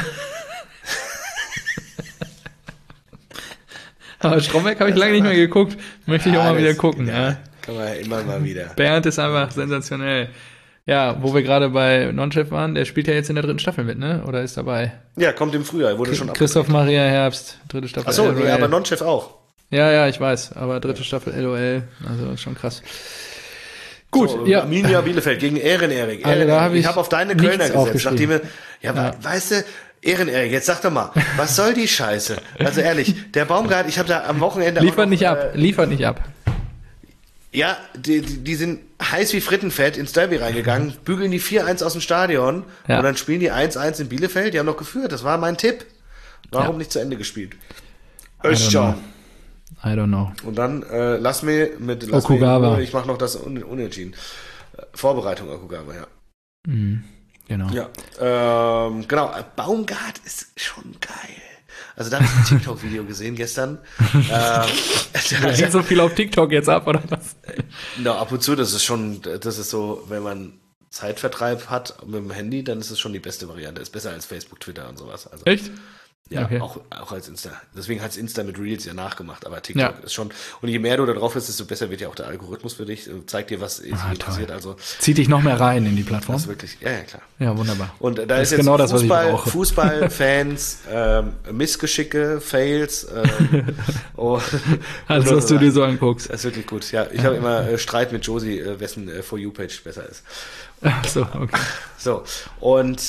Aber Stromberg habe ich lange nicht mehr geguckt. Möchte ich auch Ja, mal wieder das- gucken. Ja, Ja. kann man ja immer mal wieder. Bernd ist einfach sensationell. Ja, wo wir gerade bei Nonchef waren, der spielt ja jetzt in der dritten Staffel mit, ne? Oder ist dabei? Ja, kommt im Frühjahr, wurde schon Christoph Maria Herbst, dritte Staffel. Achso, L O L. nee, aber Nonchef auch. Ja, ja, ich weiß, aber dritte Staffel L O L, also ist schon krass. Gut, so, ja. Arminia Bielefeld gegen Ehren-Erik. Also, da hab ich ich habe auf deine nichts Kölner gesetzt, aufgeschrieben. nachdem wir, ja, Ja. weißt du, Ehren-Erik, jetzt sag doch mal, was soll die Scheiße? Also ehrlich, der Baumgart, ich habe da am Wochenende auch Liefert noch, nicht ab, äh, liefert nicht ab. Ja, die, die, die sind heiß wie Frittenfett ins Derby reingegangen, bügeln die vier eins aus dem Stadion Ja. und dann spielen die eins eins in Bielefeld. Die haben noch geführt, das war mein Tipp. Warum Ja. nicht zu Ende gespielt? I don't Ist schon. know. I don't know. Und dann äh, lass mir mit lass Okugawa. Mir, ich mache noch das Un Unentschieden. Äh, Vorbereitung Okugawa, ja. Mhm, genau. Ja, ähm, genau. Baumgart ist schon geil. Also da habe ich ein TikTok-Video gesehen gestern. ähm, Ja, geht so viel auf TikTok jetzt ab, oder was? Na, ab und zu, das ist schon, das ist so, wenn man Zeitvertreib hat mit dem Handy, dann ist es schon die beste Variante. Ist besser als Facebook, Twitter und sowas. Also, Echt? ja, Okay. auch, auch als Insta. Deswegen hat Insta mit Reels ja nachgemacht, aber TikTok Ja. ist schon, und je mehr du da drauf bist, desto besser wird ja auch der Algorithmus für dich, äh, zeigt dir, was Ah, interessiert. toll. Also, Zieht dich noch mehr rein in die Plattform? das ist wirklich, ja, ja, klar. Ja, wunderbar. Und da Das ist ist jetzt genau das, was ich Fußball, brauche. Fußballfans, ähm, Missgeschicke, Fails, ähm, oh, Alles, was du dir so anguckst. das ist wirklich gut. Ja, ich habe immer äh, Streit mit Josie, äh, wessen äh, For You-Page besser ist. Ach so, okay. So, und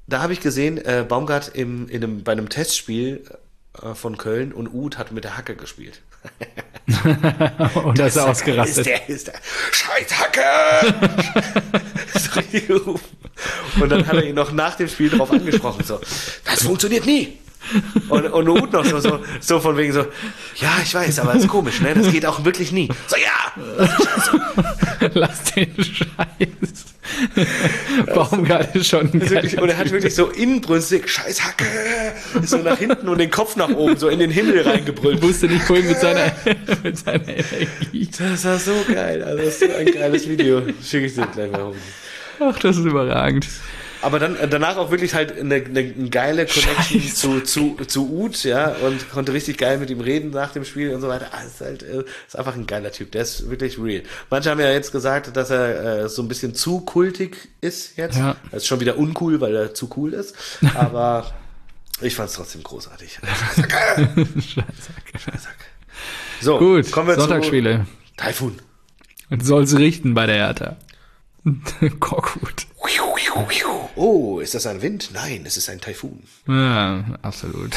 da habe ich gesehen, äh, Baumgart im, in einem, bei einem Testspiel äh, von Köln und Uth hat mit der Hacke gespielt. Und da ist er ausgerastet. Ist der, ist der, Scheiß Hacke! So richtig gerufen. Und dann hat er ihn noch nach dem Spiel darauf angesprochen, so, das funktioniert nie. Und, und Uth noch so, so, so von wegen so, ja, ich weiß, aber das ist komisch, ne? Das geht auch wirklich nie. So, ja! Lass den Scheiß. Baumgart ist schon ein wirklich, und er hat wirklich so inbrünstig, Scheiß Hacke, so nach hinten und den Kopf nach oben, so in den Himmel reingebrüllt. Wusste nicht wohin mit seiner, mit seiner Energie. Das war so geil, also das ist so ein geiles Video. Schicke ich dir gleich mal rum. Ach, das ist überragend. Aber dann danach auch wirklich halt eine, eine, eine geile Connection zu, zu, zu Uth, ja, und konnte richtig geil mit ihm reden nach dem Spiel und so weiter. Ah, ist halt, ist einfach ein geiler Typ, der ist wirklich real. Manche haben ja jetzt gesagt, dass er äh, so ein bisschen zu kultig ist jetzt. Ja. Das ist schon wieder uncool, weil er zu cool ist. Aber ich fand es trotzdem großartig. Scheiße. So, gut, kommen wir Sonntagsspiele. zu Taifun. Und soll's richten bei der Hertha. Korkut. Oh, ist das ein Wind? Nein, es ist ein Taifun. Ja, absolut.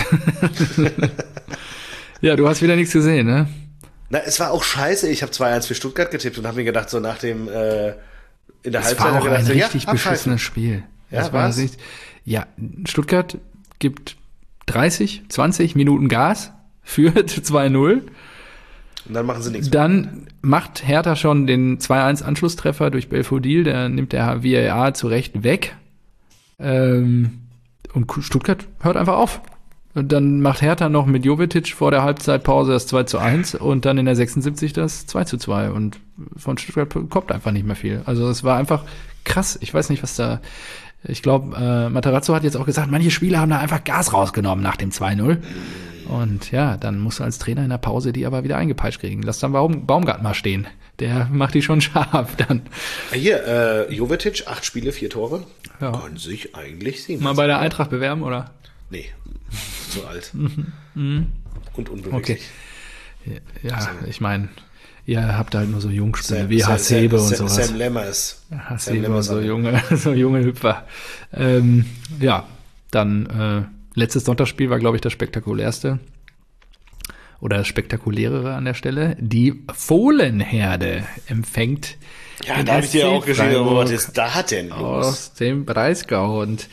Ja, du hast wieder nichts gesehen, ne? Na, es war auch scheiße. Ich habe zwei eins für Stuttgart getippt und habe mir gedacht, so nach dem äh, in der Es Halbzeit war auch gedacht, ein so, richtig ja, beschissenes Spiel. Ja, Das war war's? richtig, ja, Stuttgart gibt dreißig, zwanzig Minuten Gas, führt zwei null. Und dann machen sie nichts. Dann macht Hertha schon den zwei eins Anschlusstreffer durch Belfodil, der nimmt der V A R zu Recht weg. Ähm, und Stuttgart hört einfach auf. Und dann macht Hertha noch mit Jovetic vor der Halbzeitpause das zwei zu eins und dann in der sechsundsiebzig das zwei zu zwei. Und von Stuttgart kommt einfach nicht mehr viel. Also es war einfach krass. Ich weiß nicht, was da... Ich glaube, äh, Matarazzo hat jetzt auch gesagt, manche Spieler haben da einfach Gas rausgenommen nach dem zwei null. Und ja, dann musst du als Trainer in der Pause die aber wieder eingepeitscht kriegen. Lass dann Baum, Baumgart mal stehen. Der macht die schon scharf dann. Hier, äh, Jovetic, acht Spiele, vier Tore. Ja. Kann sich eigentlich sehen. Mal bei der Eintracht bewerben, oder? Nee, zu alt. Mhm. Und unbeweglich. Okay. Ja, ich meine, ihr habt halt nur so Jungspieler Sam, wie Sam, Hasebe Sam, und Sam, sowas. Sam Lemmers. Hasebe und so junge, so junge Hüpfer. Ähm, ja, dann äh, letztes Sonntagsspiel war, glaube ich, das spektakulärste. Oder das spektakulärere an der Stelle. Die Fohlenherde empfängt Ja, den da habe ich dir S C auch geschrieben, Freiburg was ist da denn los? aus dem Breisgau. Und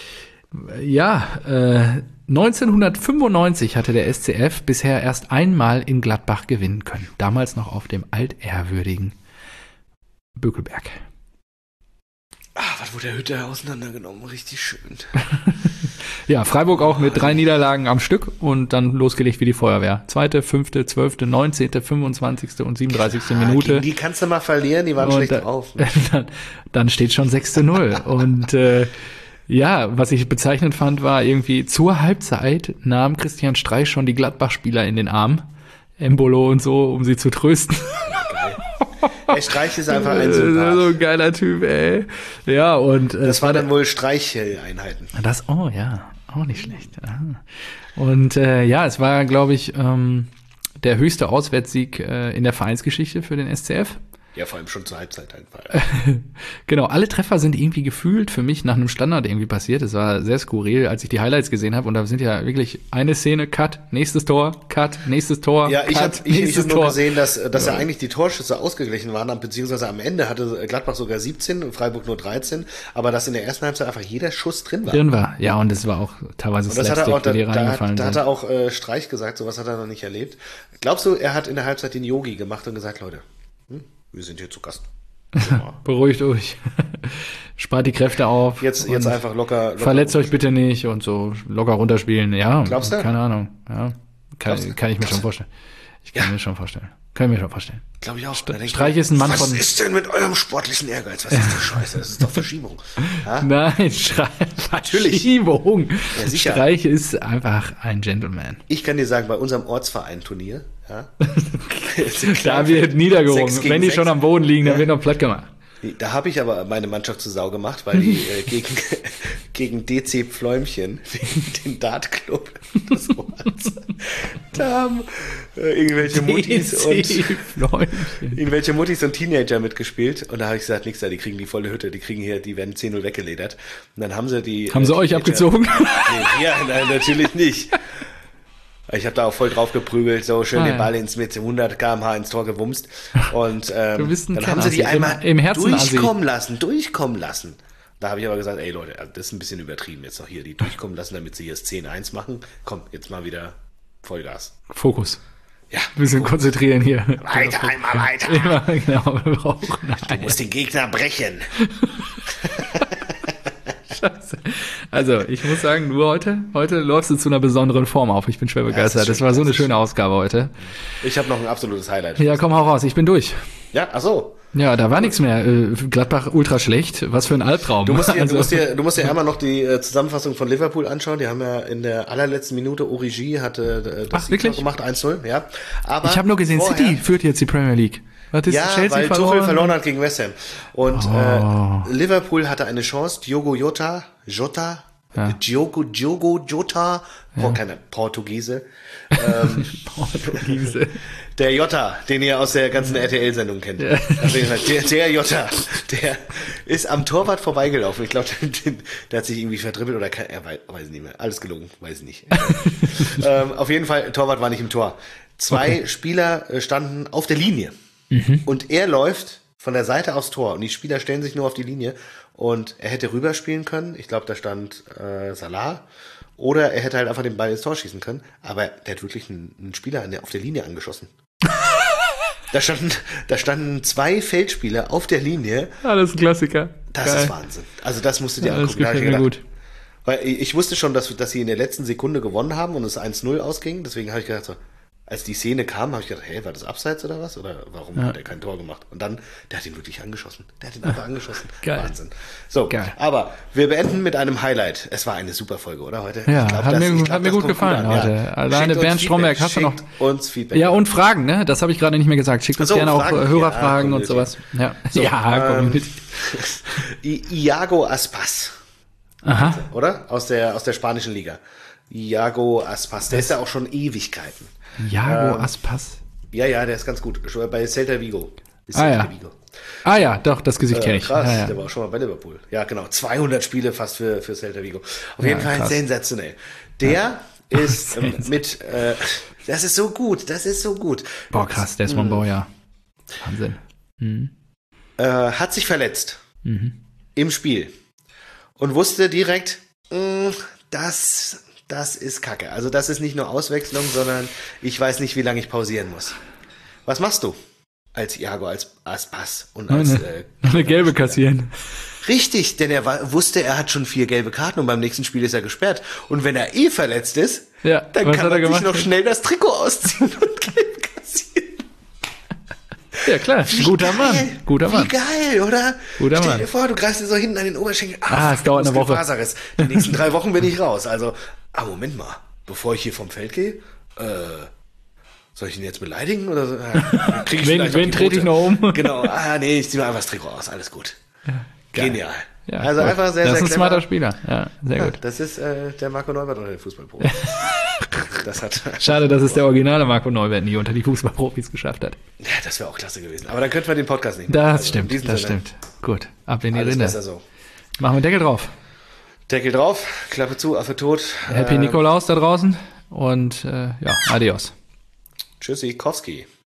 ja, äh, neunzehnhundertfünfundneunzig hatte der S C F bisher erst einmal in Gladbach gewinnen können. Damals noch auf dem altehrwürdigen Bökelberg. Ah, was wurde der Hütte auseinandergenommen? Richtig schön. Ja, Freiburg auch mit drei Niederlagen am Stück und dann losgelegt wie die Feuerwehr. Zweite, fünfte, zwölfte, neunzehnte, fünfundzwanzigste und siebenunddreißigste Ah, Minute. gegen die kannst du mal verlieren, die waren Und schlecht da- drauf. Dann, dann steht schon sechs zu null. Und äh, ja, was ich bezeichnend fand, war irgendwie zur Halbzeit nahm Christian Streich schon die Gladbach-Spieler in den Arm, Embolo und so, um sie zu trösten. Der Streich ist einfach ein Äh, so Sympath. ein geiler Typ, ey. Ja, und äh, Das waren dann wohl Streicheleinheiten. das, oh ja, auch nicht schlecht. Aha. Und äh, ja, es war, glaube ich, ähm, der höchste Auswärtssieg äh, in der Vereinsgeschichte für den S C F. Ja, vor allem schon zur Halbzeit einfach. Genau, alle Treffer sind irgendwie gefühlt für mich nach einem Standard irgendwie passiert. Es war sehr skurril, als ich die Highlights gesehen habe. Und da sind ja wirklich eine Szene, Cut, nächstes Tor, Cut, nächstes Tor, Ja, ich habe Cut, ich, ich nächstes hab nur Tor. gesehen, dass, dass ja eigentlich die Torschüsse ausgeglichen waren, beziehungsweise am Ende hatte Gladbach sogar siebzehn und Freiburg nur dreizehn, aber dass in der ersten Halbzeit einfach jeder Schuss drin war. Drin war. Ja, und es war auch teilweise Und das hat er auch, da, die da, hat, reingefallen da hat sind. er auch äh, Streich gesagt, sowas hat er noch nicht erlebt. Glaubst du, er hat in der Halbzeit den Yogi gemacht und gesagt, Leute, hm, wir sind hier zu Gast. Beruhigt euch. Spart die Kräfte auf. Jetzt, jetzt und einfach locker, locker. Verletzt euch bitte nicht und so locker runterspielen. Ja, Glaubst du? keine Ahnung. Ja, Glaubst kann, du? kann ich mir Glaubst schon du? vorstellen. Ich kann Ja. mir schon vorstellen. Kann ich mir schon vorstellen. Glaube ich auch. Da denkt Streich man, ist ein Mann was von- ist denn mit eurem sportlichen Ehrgeiz? Was ist die Scheiße? Das ist doch Verschiebung. Ja? Nein, Streich. Natürlich. Verschiebung. Ja, sicher. Streich ist einfach ein Gentleman. Ich kann dir sagen, bei unserem Ortsverein-Turnier, ja, Da wird niedergerungen. Sechs gegen Wenn die sechs. schon am Boden liegen, dann wird noch platt gemacht. Da habe ich aber meine Mannschaft zu Sau gemacht, weil die äh, gegen, gegen D C Pfläumchen, den Dartclub des Orts. Da haben äh, irgendwelche Muttis und irgendwelche Muttis und Teenager mitgespielt. Und da habe ich gesagt, nix da, die kriegen die volle Hütte, die kriegen hier, die werden zehn null weggeledert. Und dann haben sie die... Haben äh, sie euch abgezogen? Nee, ja, nein, natürlich nicht. Ich habe da auch voll drauf geprügelt, so schön ah, den ja. Ball ins mit hundert Kilometer pro Stunde ins Tor gewumst. Und ähm, Du bist ein dann haben sie die Kenner, einmal im, im Herzen durchkommen lassen, durchkommen lassen. Da habe ich aber gesagt, ey Leute, das ist ein bisschen übertrieben jetzt noch hier, die durchkommen lassen, damit sie hier das zehn eins machen. Komm, jetzt mal wieder Vollgas. Fokus. Ja. Ein bisschen Fokus. Konzentrieren hier. Weiter, einmal weiter. Immer, genau, wir brauchen Du musst den Gegner brechen. Scheiße. Also, ich muss sagen, nur heute, heute läufst du zu einer besonderen Form auf. Ich bin schwer begeistert. Ja, das, das war so eine schöne Ausgabe heute. Ich habe noch ein absolutes Highlight. Ja, komm, hau raus. Ich bin durch. Ja, ach so. Ja, da war nichts mehr. Äh, Gladbach ultra schlecht. Was für ein Albtraum. Du musst dir, also, du musst dir, du musst dir einmal noch die äh, Zusammenfassung von Liverpool anschauen. Die haben ja in der allerletzten Minute, Origi hatte äh, das Ach, wirklich? Siegtor gemacht, eins null. Ja. Aber ich habe nur gesehen, vorher, City führt jetzt die Premier League. Was ist ja, Chelsea weil verloren? Tuchel verloren hat gegen West Ham. Und Oh. äh, Liverpool hatte eine Chance. Diogo Jota, Jota, Ja. Diogo, Diogo Jota, ja. keine Portugiese. Ähm, Portugiese. Der Jota, den ihr aus der ganzen R T L-Sendung kennt. Ja. Also, der, der Jota, der ist am Torwart vorbeigelaufen. Ich glaube, der hat sich irgendwie verdribbelt oder kann, er weiß, weiß nicht mehr. Alles gelungen, weiß ich nicht. ähm, auf jeden Fall, Torwart war nicht im Tor. Zwei okay. Spieler standen auf der Linie. Mhm. Und er läuft von der Seite aufs Tor. Und die Spieler stellen sich nur auf die Linie. Und er hätte rüberspielen können. Ich glaube, da stand äh, Salah. Oder er hätte halt einfach den Ball ins Tor schießen können. Aber der hat wirklich einen, einen Spieler auf der Linie angeschossen. Da standen, da standen zwei Feldspieler auf der Linie. Ah, das ist ein Klassiker. Das Geil. Ist Wahnsinn. Also das musst du dir ja, angucken. Das gefällt mir gut. Weil ich wusste schon, dass, dass sie in der letzten Sekunde gewonnen haben und es eins null ausging. Deswegen habe ich gedacht, so, als die Szene kam, habe ich gedacht, hey, war das Abseits oder was? Oder warum ja. hat er kein Tor gemacht? Und dann, der hat ihn wirklich angeschossen. Der hat ihn einfach angeschossen. Geil. Wahnsinn. So, Geil. Aber wir beenden mit einem Highlight. Es war eine super Folge, oder heute? Ja, ich glaub, hat das, mir, glaub, hat mir gut gefallen gut heute. Ja. Alleine Bernd Stromberg hast du noch. Uns Feedback. Ja, und Fragen, ne? Das habe ich gerade nicht mehr gesagt. Schickt uns so, gerne Fragen. auch Hörerfragen ja, und sowas. Ja, so, ja ähm, Iago Aspas. Aha. Oder? Aus der, aus der spanischen Liga. Iago Aspas. Der ist ja auch schon Ewigkeiten. Iago ähm, Aspas? Ja, ja, der ist ganz gut. Bei Celta Vigo. Ah, Celta ja. Vigo. Ah ja, doch, das Gesicht äh, kenne ich. Krass, ja, ja. Der war auch schon mal bei Liverpool. Ja, genau. zweihundert Spiele fast für, für Celta Vigo. Auf jeden ja, Fall krass. Sensationell. Der ja. ist ähm, mit, äh, das ist so gut, das ist so gut. Boah, krass, der ist von Baujahr. Wahnsinn. Mhm. Äh, hat sich verletzt. Mhm. Im Spiel. Und wusste direkt, mh, das, das ist Kacke. Also das ist nicht nur Auswechslung, sondern ich weiß nicht, wie lange ich pausieren muss. Was machst du als Iago, als Aspas und als eine, äh, eine gelbe kassieren? Richtig, denn er war, wusste, er hat schon vier gelbe Karten und beim nächsten Spiel ist er gesperrt. Und wenn er eh verletzt ist, ja, dann kann er, er sich noch schnell das Trikot ausziehen und gelb kassieren. Ja, klar. Wie Guter geil. Mann. Guter Mann. Wie geil, oder? Guter Stell Mann. dir vor, du greifst dir so hinten an den Oberschenkel. Ah, es dauert eine Woche. Faserriss. Die nächsten drei Wochen bin ich raus. Also, ah, Moment mal. Bevor ich hier vom Feld gehe, äh, soll ich ihn jetzt beleidigen? Oder so? Ja, krieg ich wen wen trete ich noch um? Genau. Ah, nee, ich ziehe mir einfach das Trikot aus. Alles gut. Ja, genial. Ja, also cool. einfach sehr, das sehr ist ein clever. smarter Spieler. Ja, sehr ja, gut. Das ist äh, der Marco Neubert unter den Fußballprofis. Das hat Schade, dass es der originale Marco Neubert nie unter die Fußballprofis geschafft hat. Ja, das wäre auch klasse gewesen. Aber dann könnten wir den Podcast nicht mehr. Das also stimmt, das Sinne. stimmt. Gut, ab in die Alles Rinde. Besser so. Machen wir Deckel drauf. Deckel drauf, Klappe zu, Affe tot. Happy ähm, Nikolaus da draußen und äh, ja, adios. Tschüssikowski.